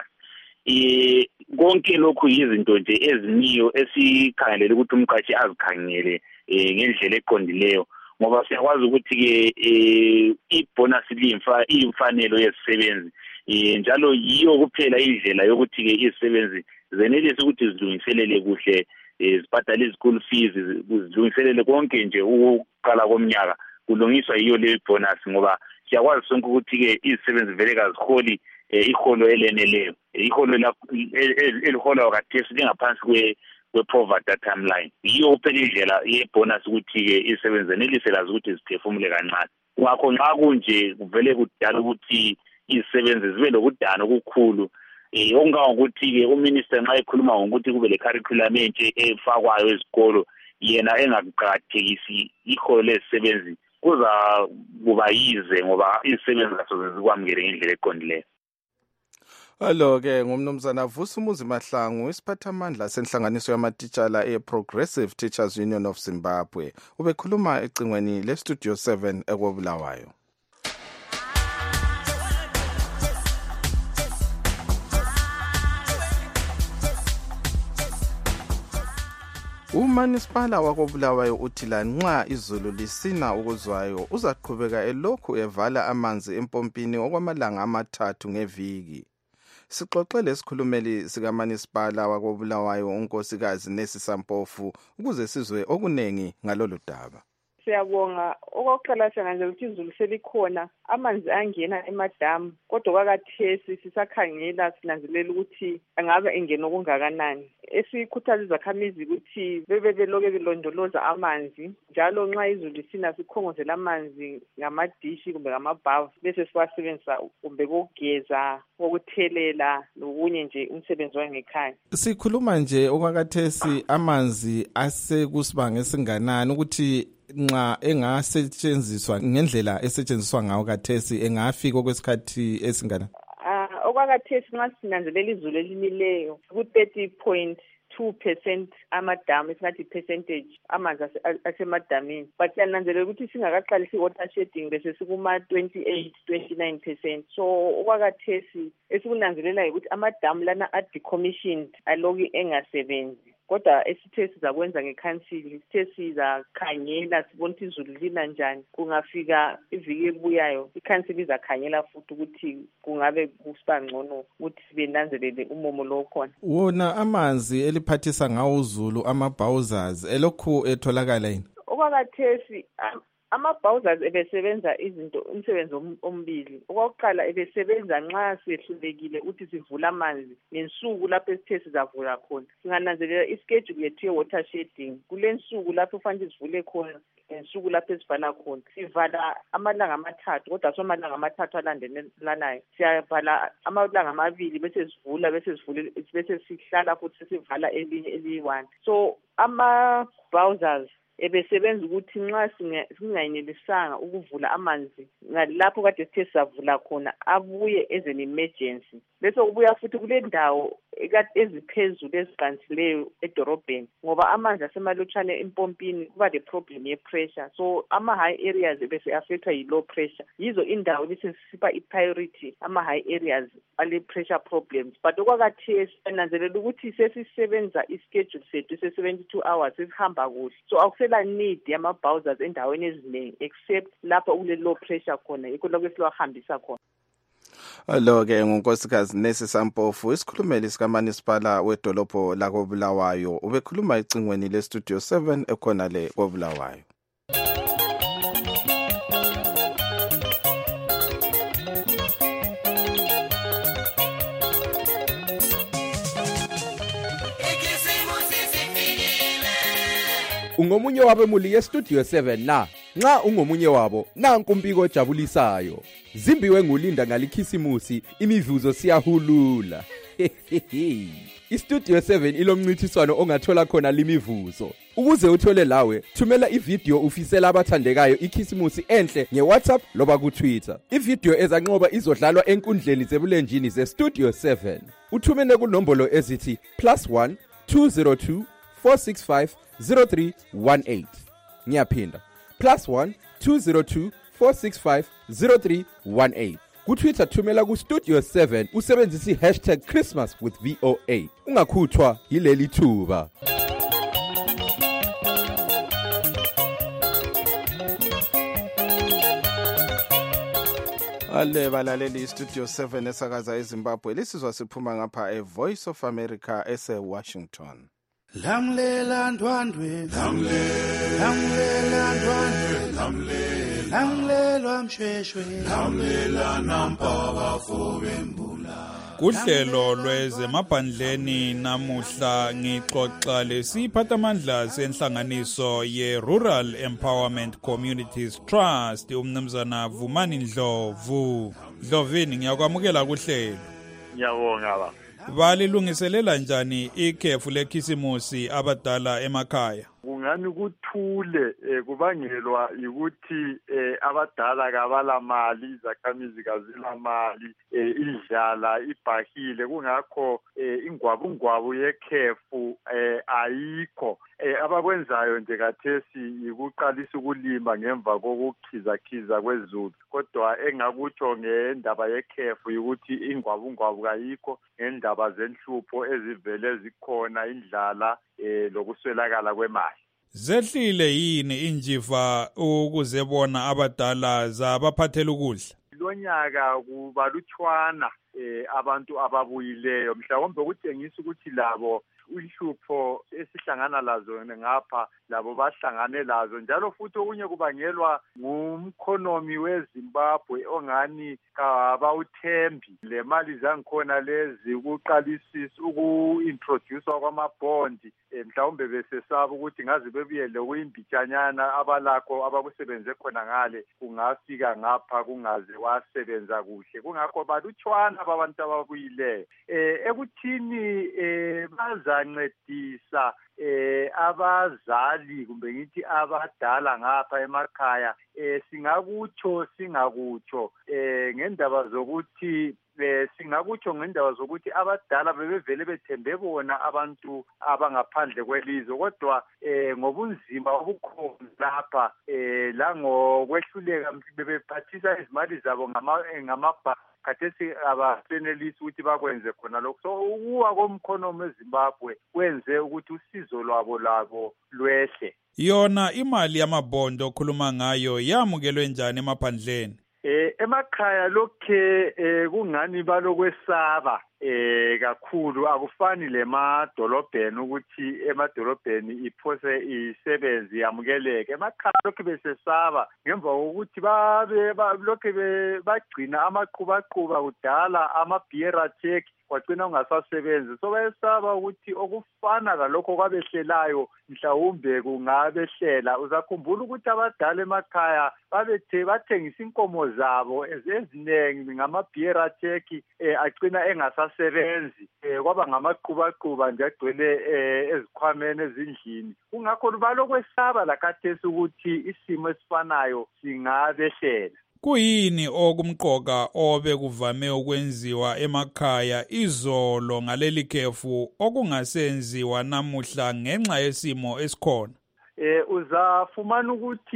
Konke lokhu izinto nje eziniyo esikhangelele ukuthi umqashi azikhangele ngendlela eqondileyo ngoba siyakwazi ukuthi ke ibonus iyimfanelo yezisebenzi njalo yiyo kuphela indlela yokuthi ke izisebenzi zenelise ukuthi zilungiselele kuhle zibhadale izikolo fees zilungiselele konke nje ukuqala komnyaka kulungiswa yiyo le bonus ngoba siyakwazi sonke ukuthi ke izisebenzi vele kaziholi iholo eleneleyo iholo eliholwa khathesi lingaphansi kwe-poverty timeline. Yiyo kuphela indlela ye-bonus ukuthi ke izisebenzi zenelise lazo ukuthi ziphefumule kancane. Ngakho nxa kunje kuvele kudala ukuthi izisebenzi zibe lokudana okukhulu okungangokuthi-ke uminister nxa ekhuluma ngokuthi kube le-curriculum entshe efakwayo ezikolo yena engaqakathekisi iholo lezisebenzi kuza kuba yize ngoba izisebenzi zazo zikwamukele ngendlela eqondileyo. Alo-ke ngumnumzana Vusumuzi Mahlangu isiphathamandla senhlanganiso yamatitshala e-Progressive Teachers Union of Zimbabwe ubekhuluma ecingweni le-Studio 7 ekobulawayo. Umanisipala wakobulawayo uthi lanxa izulu lisina ukuzwayo uzaqhubeka elokhu evala amanzi empompini okwamalanga amathathu ngeviki. Sixoxele isikhulumeli sikaManisipala wakobulawayo unkosikazi Nesi Sampofu ukuze sizwe okunengi ngalolu daba. Siyabonga. Okokuqala siyananzela ukuthi izulu selikhona, amanzi angena emadamu. Kodwa kwakathesi sisakhangela sinanzelela ukuthi angabe engena okungakanani. Esikhuthaza izakhamizi ukuthi bebeloke belondoloza amanzi. Njalo nxa izulu lisina sikhongozela amanzi ngamadishi kumbe ngamabhavu bese siwasebenzisa kumbe kokugeza, kokuthelela lokunye nje umsebenzi wangekhaya. Sikhuluma nje okwakathesi amanzi asekusibanga esinganani ukuthi nxa engasetshenziswa ngendlela esetshenziswa ngawo kathesi engafika kwesikhathi esinganani? Okwakathesi nxa sinanzelela izulu elinileyo ku-30.2% amadamu, esingathi percentage amanzi asemadamini. But siyananzelela ukuthi singakaqalisi water shedding bese sikuma-28-29%. So okwakathesi esikunanzelelayo ukuthi amadamu lana a-decommissioned aloku engasebenzi. Kodwa esithe sizakwenza ngekhansili, sithe sizakhangela sibona ukuthi izulu lina njani. Kungafika iviki ebuyayo, ikhansili izakhangela futhi ukuthi kungabe kusiba ngcono ukuthi benanzelele umomo lo khona. Wona amanzi eliphathisa ngawo uzulu ama-bowsers elokhu etholakala yini? Okwakathesi ama-bowsers ebesebenza umsebenzi ombili. Okokuqala ebesebenza nxa sehlulekile ukuthi sivula amanzi ngensuku lapho esithe sizavula khona. Singananzelela ischedule yethu ye-water shedding. Kule nsuku lapho kufanele sivule khona, ngensuku lapho esivala khona. Sivala amalanga amathathu, kodwa amalanga amathathu alandelanayo. Siyavala amalanga amabili bese sivula bese sihlala futhi sivala elinye eliyi-1. So ama-bowsers ebesebenza ukuthi nxa singayenelisanga ukuvula amanzi ngalapho kade sithe sizavula khona abuye as an emergency. Bese kubuya futhi kule ndawo eziphezulu eziqansileyo edorobheni ngoba amanzi asemalutshwane empompini kuba le problem ye-pressure. So ama-high areas bese affectwa yi-low pressure. Yizo indawo bese sisipha i-priority ama-high areas ale-pressure problems. But okwakathesi nanzelela ukuthi sesisebenza ischedule sethu se-72 hours sesihamba kuhle. So akusela need yama-bowsers endaweni eziningi except lapho kule-low pressure khona yikho lokho esiwahambisa khona. Lo-ke ngunkosikazi Nesi Sampofu, isikhulumeli sikaManisipala wedolobho lakoBulawayo. Ubekhuluma ecingweni le-Studio 7 ekhona le koBulawayo. Ungomunye wabemuli ye-Studio 7 na? Nxa ungomunye wabo, nanku umbiko ojabulisayo. Zimbiwe ngulinda ngalikhisimusi, imivuzo siyahulula. I-Studio 7 ilomncintiswano ongathola khona limivuzo. Ukuze uthole lawe, thumela ivideo ufisela abathandekayo ikhisimusi enhle nge-WhatsApp loba ku-Twitter. Ivideo ezanqoba izodlalwa enkundleni zebulenjini ze-Studio 7. Uthumele kunombolo ezithi +1 202 465 0318. Ngiyaphinda +1 202 465 0318. Ku-Twitter thumela ku-Studio 7 usebenzisa #ChristmasWithVOA. Ungakhuthwa yileli thuba. Ale balaleli iStudio 7 esakaza eZimbabwe lisizwa siphuma ngapha eVoice of America ese-Washington. Lamlela ndwandwe, lamlela ndwandwe, lamlelwa mshweshwe, lamlela nampaba fobembula. Kuhlelo lwezemaphandleni namuhla ngixoxa lesiphathamandla senhlanganiso ye-Rural Empowerment Communities Trust umnumzana Vumani Ndlovu. Ndlovini, ngiyakwamukela kuhlelo. Ngiyabonga baba. Balilungiselela njani ikhefu lekhisimusi abadala emakhaya? Kungani kuthule kubangelwa ukuthi abadala kabala mali, izakhamizi kazila mali, indlala ibhahile, kungakho ingwabungwabu yekhefu ayikho. Abakwenzayo nje kathesi yikuqalisa ukulima ngemva kokukhizakhiza kwezulu. Kodwa engakutsho ngendaba yekhefu ukuthi ingwabungwabu kayikho, ngendaba zenhlupho ezivele zikhona, indlala lokuswelakala kwemali. Zehlile yini injiva ukuzebona abadala zabaphathela ukudla? Lonyaka kubalutshwana abantu ababuyileyo mhlawumbe kutshengisa ukuthi labo uhlupho esihlangana lazo ngapha labo bahlangane lazo njalo futhi okunye kubangelwa ngumkhonomi weZimbabwe ongani kabawuthembi le mali zangikhona lezi ukuqalisisa uku-introducewa kwamabhondi mhlawumbe besesaba ukuthi ngaze bebuyele kuyimbitshanyana abalakho abakusebenze khona ngale kungafika ngapha kungaze wasebenza kuhle kungakho balutshwana abantu ababuyileyo ekuthini bazancedisa abazali kumbe ngithi abadala ngapha emakhaya singakutsho singakutsho ngendaba zokuthi singakutsho ngendaba zokuthi abadala bebevele bethembe bona abantu abangaphandle kwelizwe kodwa ngobunzima obukhona lapha langokwehluleka bebephathisa izimali zabo ngamabhanki khathesi abasenelisi ukuthi bakwenze khona lokho so ukuwa komkhonomi weZimbabwe kwenze ukuthi usizo lwabo lwehle. Yona imali yamabhondo okhuluma ngayo yamukelwe njani emaphandleni? Emakhaya lokhe kungani balokwesaba kakhulu akufani lemadolobheni ukuthi emadolobheni iphose isebenzi yamukeleke emakhaya lokhe besesaba ngemva kokuthi lokhe bagcina amaqhubaqhuba kudala ama-bearer check kwagcina ungasasebenzi so bayesaba ukuthi okufana kalokho kwabehlelayo mhlawumbe kungabehlela uzakhumbula ukuthi abadala emakhaya bathengisa inkomo zabo eziningi ngama-bearer check agcina engasasebenzi kwaba ngamaqhubaqhuba nje agcwele ezikhwameni ezindlini kungakho balokwesaba lakhathesi ukuthi isimo esifanayo singabehlela. Kuyini okumqoka obekuvame ukwenziwa emakhaya izolo ngaleli khefu okungasenziwa namuhla ngenxa yesimo esikhona? Uzafumana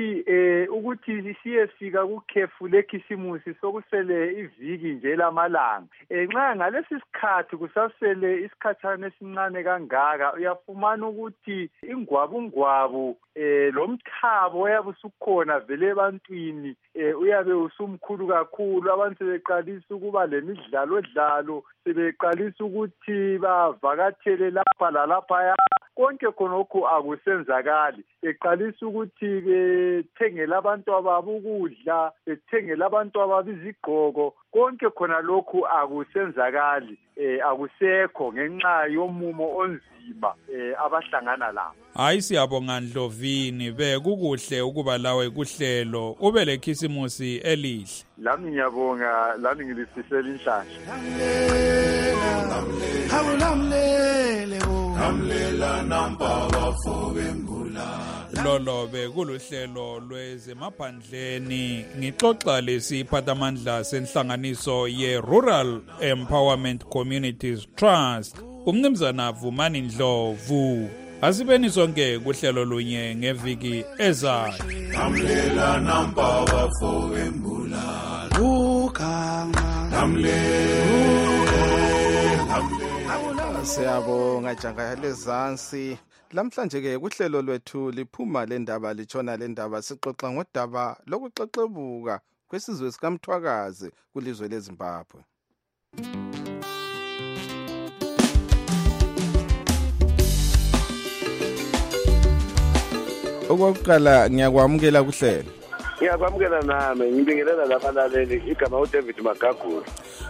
ukuthi siyefika kukhefu lekhisimusi sokusele iviki nje lamalanga nxa ngalesi sikhathi kusasele isikhathana esincane kangaka uyafumana ukuthi ingwabungwabu lomthabo oyabe usukhona vele ebantwini uyabe usumkhulu kakhulu abantu sebeqalisa ukuba lemidlalo sebeqalisa ukuthi bavakathele lapha lalaphaya konke khonokho akusenzakali beqalisa ukuthi bethengele abantu ababo ukudla bethengele abantu ababo izigqoko konke khona lokhu akusenzakali akusekho ngenxa yomumo onzima abahlangana lawo. Hayi siyabonga Ndlovini bekukuhle ukuba lawe kuhlelo ube lekhisimusi elihle. Lami ngiyabonga lami ngilisisela inhlanhla. Namlela nampa bafobembula lolo bekuluhlelo lwezemaphandleni ngixoxa lesiphathamandla senhlanganiso ye-Rural Empowerment Communities Trust umnumzana Vumani Ndlovu. Asibeni sonke kuhlelo lunye ngeviki ezayo. Namlela nampa bafobembula Siyabonga janga lezansi lamhlanje ke kuhlelo lwethu liphuma lendaba litshona lendaba sixoxa ngodaba lokuxexebuka kwesizwe sikaMthwakazi kulizwe leZimbabwe. Okokuqala ngiyakwamukela kuhlelo. Ngiyakwamukela nami ngibingelela labalaleli igama uDavid Magagula.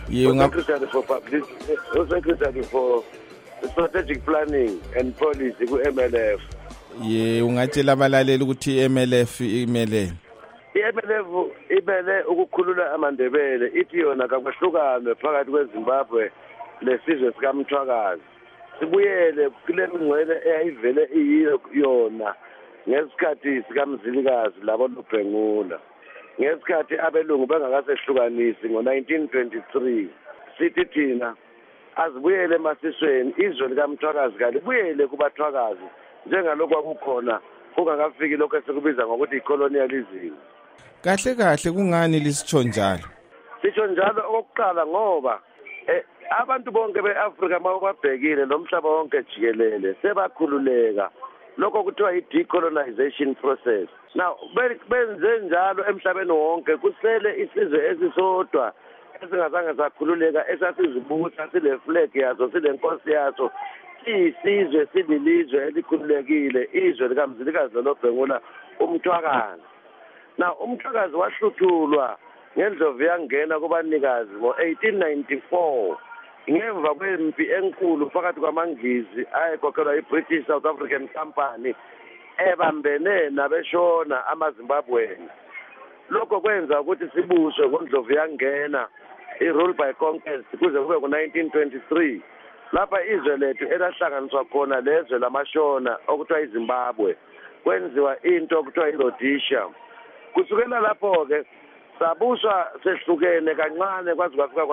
Secretary for Strategic Planning and Policy ku-MLF. Ungatshela abalaleli ukuthi i-MLF imeleni? I-MLF imele ukukhulula amandebele ithi yona kakwahlukane phakathi kweZimbabwe lesizwe sikaMthwakazi. Sibuyele kule mingcwele eyayivele iyiyona ngesikhathi sikaMzilikazi labo lubhengula ngesikhathi abelungu bengakasehlukanisi ngo-1923 sithi thina azibuyele emasisweni izwe likaMthwakazi kalibuyele kubathwakazi njengalokhu kwakukhona kungakafiki lokho esikubiza ngokuthi i-colonialism. Kahle kahle kungani lisitsho njalo? Sitsho njalo okokuqala ngoba abantu bonke be-Afrika mawubabhekile nomhlaba wonke jikelele sebakhululeka lokho kuthiwa i-decolonization process. Now benze njalo emhlabeni wonke kusele isizwe esisodwa esingazange sakhululeka esasizibusa sile flag yazo sile nkosi yazo siyisizwe sililizwe elikhululekile izwe likamzilikazi loBhengula umthwakazi. Na umthwakazi wahluthulwa ngendlovu yangena kubanikazi ngo-1894 ngemva kwempi enkulu phakathi kwamaNgisi ayekhokhelwa i-British South African Company ebambene nabeshona amaZimbabweni. Lokho kwenza ukuthi sibuswe ngondlovu yangena i-rule by conquest kuze kube ngo-1923 lapha izwe lethu elahlanganiswa khona lezwe lamashona okuthiwa iZimbabwe kwenziwa into okuthiwa iRhodesia. Kusukela lapho-ke sabuswa sehlukene kancane kwaze kwafika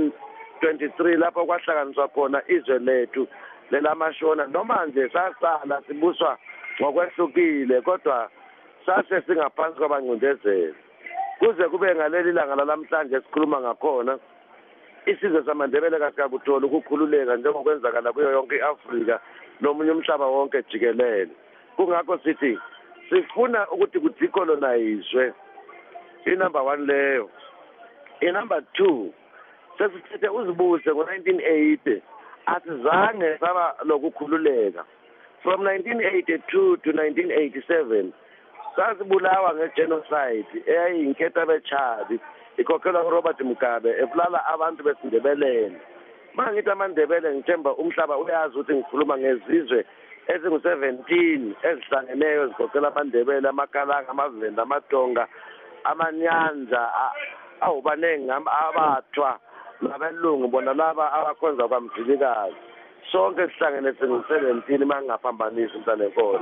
ngo-1923 lapho kwahlanganiswa khona izwe lethu lelamashona. Noma nje sasala sibuswa ngokwehlukile kodwa sase singaphansi kwabangcindezeli kuze kube ngaleli langa lalamhlanje sikhuluma ngakhona isizwe samaNdebele kasikakuthola ukukhululeka njengokwenzakala kuyo yonke iAfrika nomunye umhlaba wonke jikelele. Kungakho sithi sifuna ukuthi kudecolonizwe inumber 1 leyo. Inumber 2 sesithethe uzibuse ngo-1980 asizange saba lokukhululeka. From 1982 to 1987 sasibulawa ngegenocide eyayiyinketha bechabi ikhokhelwa uRobert Mugabe ebulala abantu besindebeleni. Mangithi amaNdebele ngithemba umhlaba uyazi ukuthi ngikhuluma ngezizwe ezingu-17 ezihlangeneyo ezikhokhela amaNdebele, amaKalanga, amaVenda, amaTonga, amanyanza awubaningi abathwa nabelungu bona laba abakhonza kwaMzilikazi. Sonke sihlangene singu-17 mangingaphambanisi umntanankolo.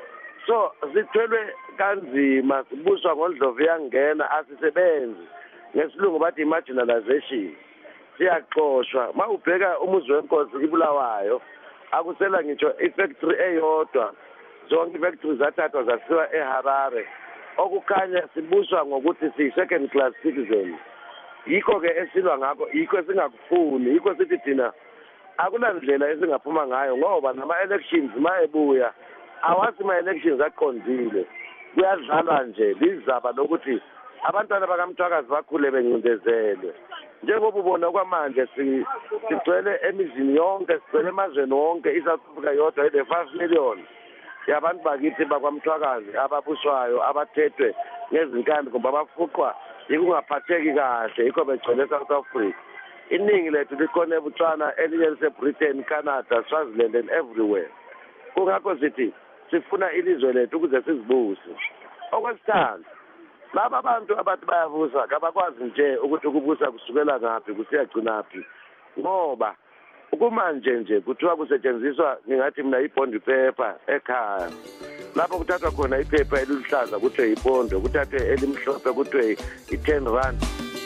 So sithwelwe kanzima sibuswa ngondlovu yangena asisebenzi ngesilungu bathi marginalization. Siyaxoshwa mawubheka umuzi wenkosi ibulawayo akusela ngitsho ifactory eyodwa zonke ifactories zathathwa zasiwa eHarare okukhanya sibuswa ngokuthi siyi-second class citizens. Yikho-ke esilwa ngakho yikho singakufuni yikho sithi thina akunandlela esingaphuma ngayo ngoba nama-elections mayebuya awathi ma-elections aqondile kuyadlalwa nje lizaba lokuthi abantwana bakamthwakazi bakhule bencindezelwe. Njengoba ubona kwamanje sigcwele emizini yonke sigcwele emazweni wonke iSouth Africa yodwa ile 5 million yabantu bakithi bakwamthwakazi ababuswayo abathethwe ngezinkani kumbe abafuqwa yikungaphatheki kahle yikho begcwele eSouth Africa. Iningi lethu likhona eBotswana elinye liseBritain, Canada, Swaziland and everywhere. Kungakho sithi sifuna ilizwe lethu ukuze sizibuse. Okwesithathu laba bantu abathi bayabusa kabakwazi nje ukuthi ukubusa kusukela ngaphi kusiyagcinaphi ngoba ukumanje nje kuthiwa kusetshenziswa ngingathi mina ibond paper ekhaya lapho kuthathwa khona iphepha eliluhlaza kuthiwe ipondo kuthathwe elimhlophe kuthiwe i10 rand.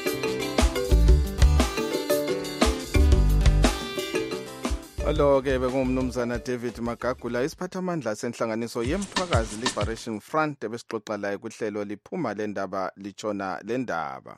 Alo-ke bekungumnumzana David Magagula isiphathamandla senhlanganiso yeMthwakazi Liberation Front ebesixoxa laye kuhlelo liphuma lendaba litshona lendaba.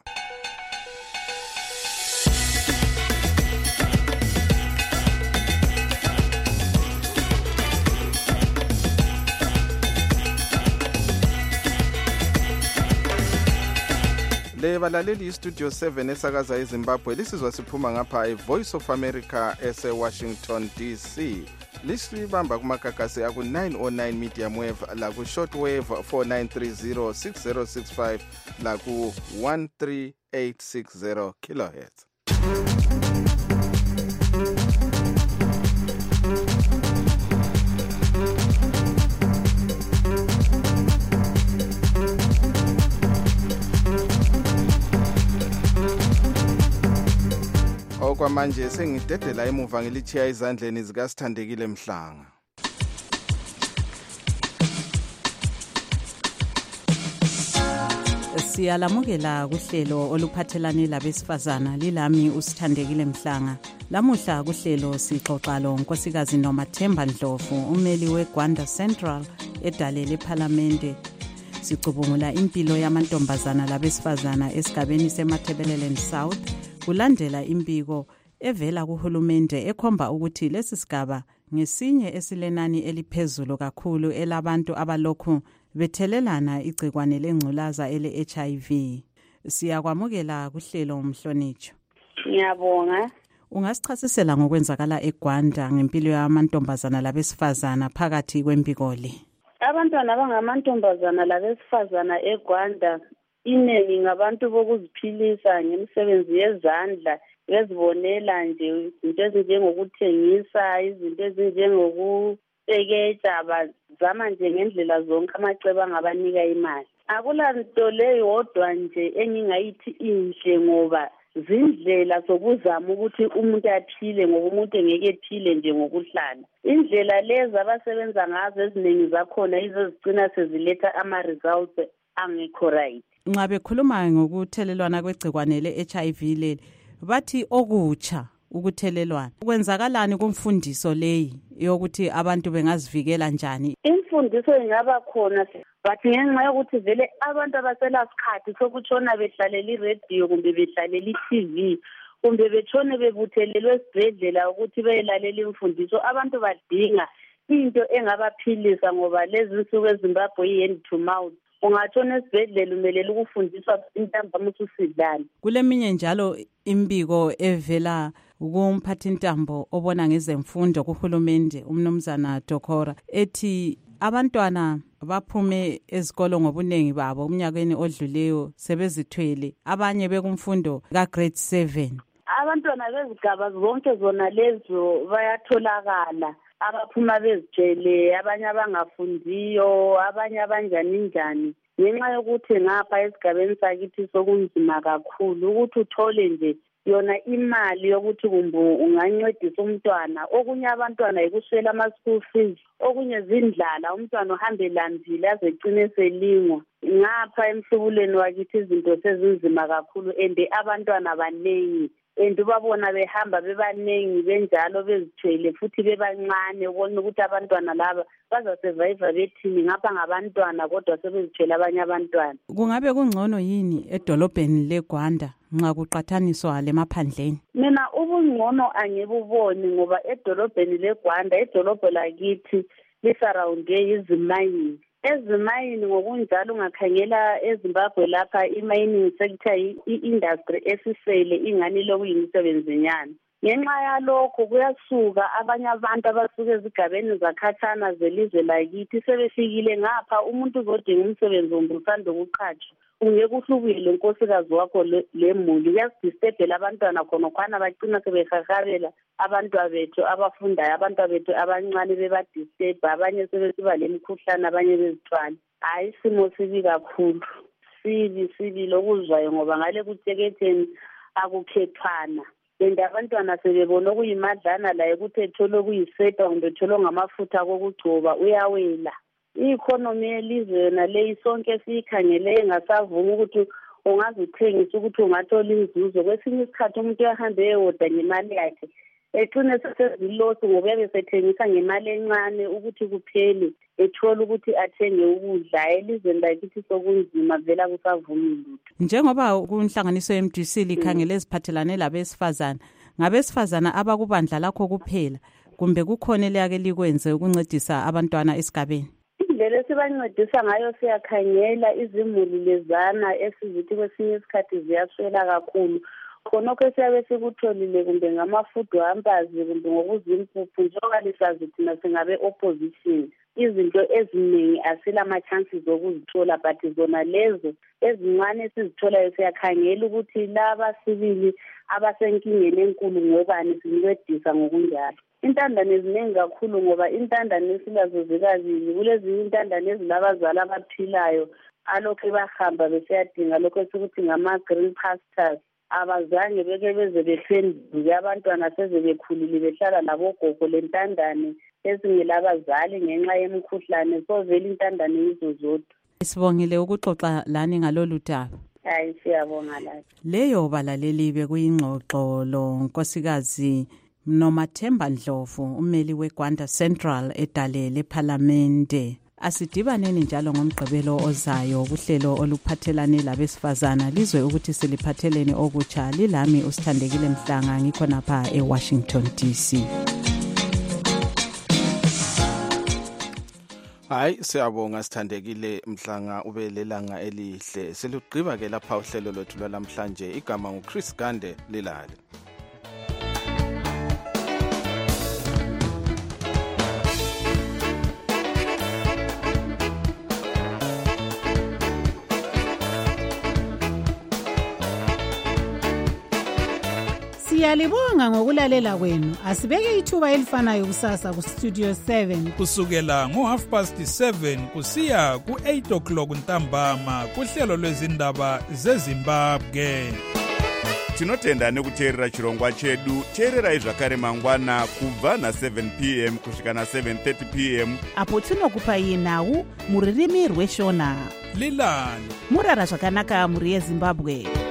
Le balaleli iStudio 7 esakaza eZimbabwe lisizwa siphuma ngapha eVoice of America eseWashington DC. Lisibamba kumakakasi aku 909 medium wave la ku shortwave 4930 6065 la ku 13860 kilohertz. Okwamanje sengidedela emuva ngilichiya izandleni zikaSithandekile Mhlanga. Siyalamukela kuhlelo oluphathelane labesifazana lilami uSithandekile Mhlanga. Lamuhla kuhlelo sixoxa lo nkosikazi Nomathemba Ndlovu umeli weGwanda Central edalele eParliamente. Sicubungula impilo yamantombazana labesifazana esigabeni seMatabeleland South. Kulandela imbiko evela kuhulumende ekhomba ukuthi lesi sigaba ngesinye esilenani eliphezulu kakhulu elabantu abalokhu bethelelana igcikwane lengculaza ele-HIV. Siyakwamukela kuhlelo umhlonitsho. Ngiyabonga. Ungasichasisela ngokwenzakala eGwanda ngempilo yamantombazana labesifazana phakathi kwempikole? Abantwana abangamantombazana labesifazana eGwanda iningi ngabantu bokuziphilisa ngemisebenzi yezandla bezibonela nje izinto ezinjengokuthengisa, izinto ezinjengokuteketsha, bazama nje ngendlela zonke amacebo angabanika imali. Akulanto leyodwa nje engingayithi inhle ngoba zindlela zokuzama ukuthi umuntu aphile ngoba umuntu engeke ephile nje ngokuhlala. Indlela lezi abasebenza ngazo eziningi zakhona izo zigcina seziletha ama-results angekho right. Nxa bekhuluma ngokuthelelwana kwegcikwane le-HIV leli bathi okutsha ukuthelelwana. Kwenzakalani kumfundiso leyi yokuthi abantu bengazivikela njani? Imfundiso ingaba khona bathi ngenxa yokuthi vele abantu abaselasikhathi sokutshona behlalela iradio kumbe behlalela iTV kumbe betshone bebuthelelwe esibhedlela ukuthi beyelalela imfundiso, abantu badinga into engabaphilisa ngoba lezi nsuku eZimbabwe yi-hand to mouth. Ungatshona esibhedlela umelele ukufundiswa intambama ususidlala. Kuleminye njalo imbiko evela kumphathintambo obona ngezemfundo kuhulumende umnumzana Dokora ethi abantwana baphume ezikolo ngobunengi babo umnyakeni odluleyo sebezithwele, abanye bekumfundo ka-grade 7. Abantwana bezigaba zonke zona lezo bayatholakala, abaphuma bezitshele, abanye abangafundiyo, abanye abanjani. Ngenxa yokuthi ngapha esigabeni sakithi sokunzima kakhulu ukuthi uthole nje yona imali yokuthi kumbe ungancedisa umntwana. Okunye abantwana yikuswela ama-school fees, okunye zindlala, umntwana uhambe lambile aze egcine selingwa. Ngapha emhlubulweni wakithi izinto sezinzima kakhulu and abantwana banengi. And ubabona behamba bebanengi benjalo bezithwele futhi bebancane, ubona ukuthi abantwana laba bazasurvive bethini ngapha ngabantwana kodwa sebezithwele abanye abantwana. Kungabe kungcono yini edolobheni leGwanda nxa kuqathaniswa lemaphandleni? Mina ubungcono angibuboni ngoba edolobheni leGwanda, edolobho lakithi lisurroundwe yizimayini. Ezimayini ngokunjalo ungakhangela eZimbabwe lapha i-mining sector i-industry esisele ingani lokuyimisebenzi nyana. Ngenxa yalokho kuyasuka abanye abantu abasuka ezigabeni zakhatshana zelizwe lakithi sebefikile ngapha, umuntu uzodinga umsebenzi kumbe usanda ukuqhatshwa. Ungeke uhlubuyele unkosikazi wakho lemuli, kuyasidisturbela abantwana khonokwana bagcina sebehahabela abantwana bethu abafundayo, abantwana bethu abancane bebadisturb, abanye sebesiba lemikhuhlane, abanye bezithwala. Hayi, isimo sibi kakhulu, sibi lokuzwayo ngoba ngale kuteketheni akukhethwana. And abantwana sebebona okuyimadlana laye ukuthi ethole okuyisepa kumbe ethole ngamafutha kokugcoba uyawela. I-economy yelizwe yona leyi sonke siyikhangele engasavumi ukuthi ungazithengisa ukuthi ungathola inzuzo. Kwesinye isikhathi umuntu uyahambe eyoda ngemali yakhe ecine sesezilosi ngoba uyabe sethengisa ngemali encane ukuthi kuphele ethola ukuthi athenge ukudla. Elizweni lakithi sokunzima vela kusavumi lutho. Njengoba kunhlanganiso ye-MDC likhangele eziphathelane labesifazana, ngabesifazana abakubandla lakho kuphela kumbe kukhona eliyake likwenze ukuncedisa abantwana esigabeni? Indlela esibancedisa ngayo siyakhangela izimuli lezana esizithi kwesinye isikhathi ziyaswela kakhulu. Khonokho siyabe sikutholile kumbe ngamafudu hampazi kumbe ngokuzimpuphu njengoba lisazi thina singabe opposition. Izinto eziningi asilama-chances okuzithola but zona lezo ezincane esizitholayo siyakhangela ukuthi laba sibili abasenkingeni enkulu ngobani sincedisa ngokunjalo. Intandane eziningi kakhulu ngoba intandane esilazo zikabili, kulezinye intandane ezilabazali abaphilayo alokhu bahamba besiyadinga lokho esikuthi ngama-green pastures. Abazange beke beze bephenduke, abantwana seze bekhulile behlala labogogo lentandane ezingelabazali ngenxa yemikhuhlane. So vele intandane yizo zodwa. Sibongile ukuxoxa lani ngalolu daba. Hayi, siyabonga lapha. Leyo balaleli bekuyingxoxo lo nkosikazi Nomathemba Ndlovu, ummeli weGwanda Central edale lePhalamende. Asidibaneni njalo ngomgqibelo ozayo kuhlelo oluphathelane labesifazana lizwe ukuthi siliphathelene okutsha. Lilami uSithandekile Mhlanga ngikho napha eWashington DC. Hayi siyabonga sithandekile Mhlanga ube lelanga elihle. Selugqiba ke lapha uhlelo lwethu lwalamhlanje. Igama nguChris Gande Lilale. Siyalibonga ngokulalela kwenu. Asibeke ithuba elifanayo kusasa ku Studio 7 kusukela ngo7:30 kusiya ku8:00 ntambama kuhlelo lwezindaba zeZimbabwe. Tinotenda nekuteerera chirongwa chedu. Teererai zvakare mangwana kubva na7 p.m. kusvika na7:30 p.m. apo tinokupai nhau muririmi rweshona. Lilani murara zvakanaka muri yeZimbabwe.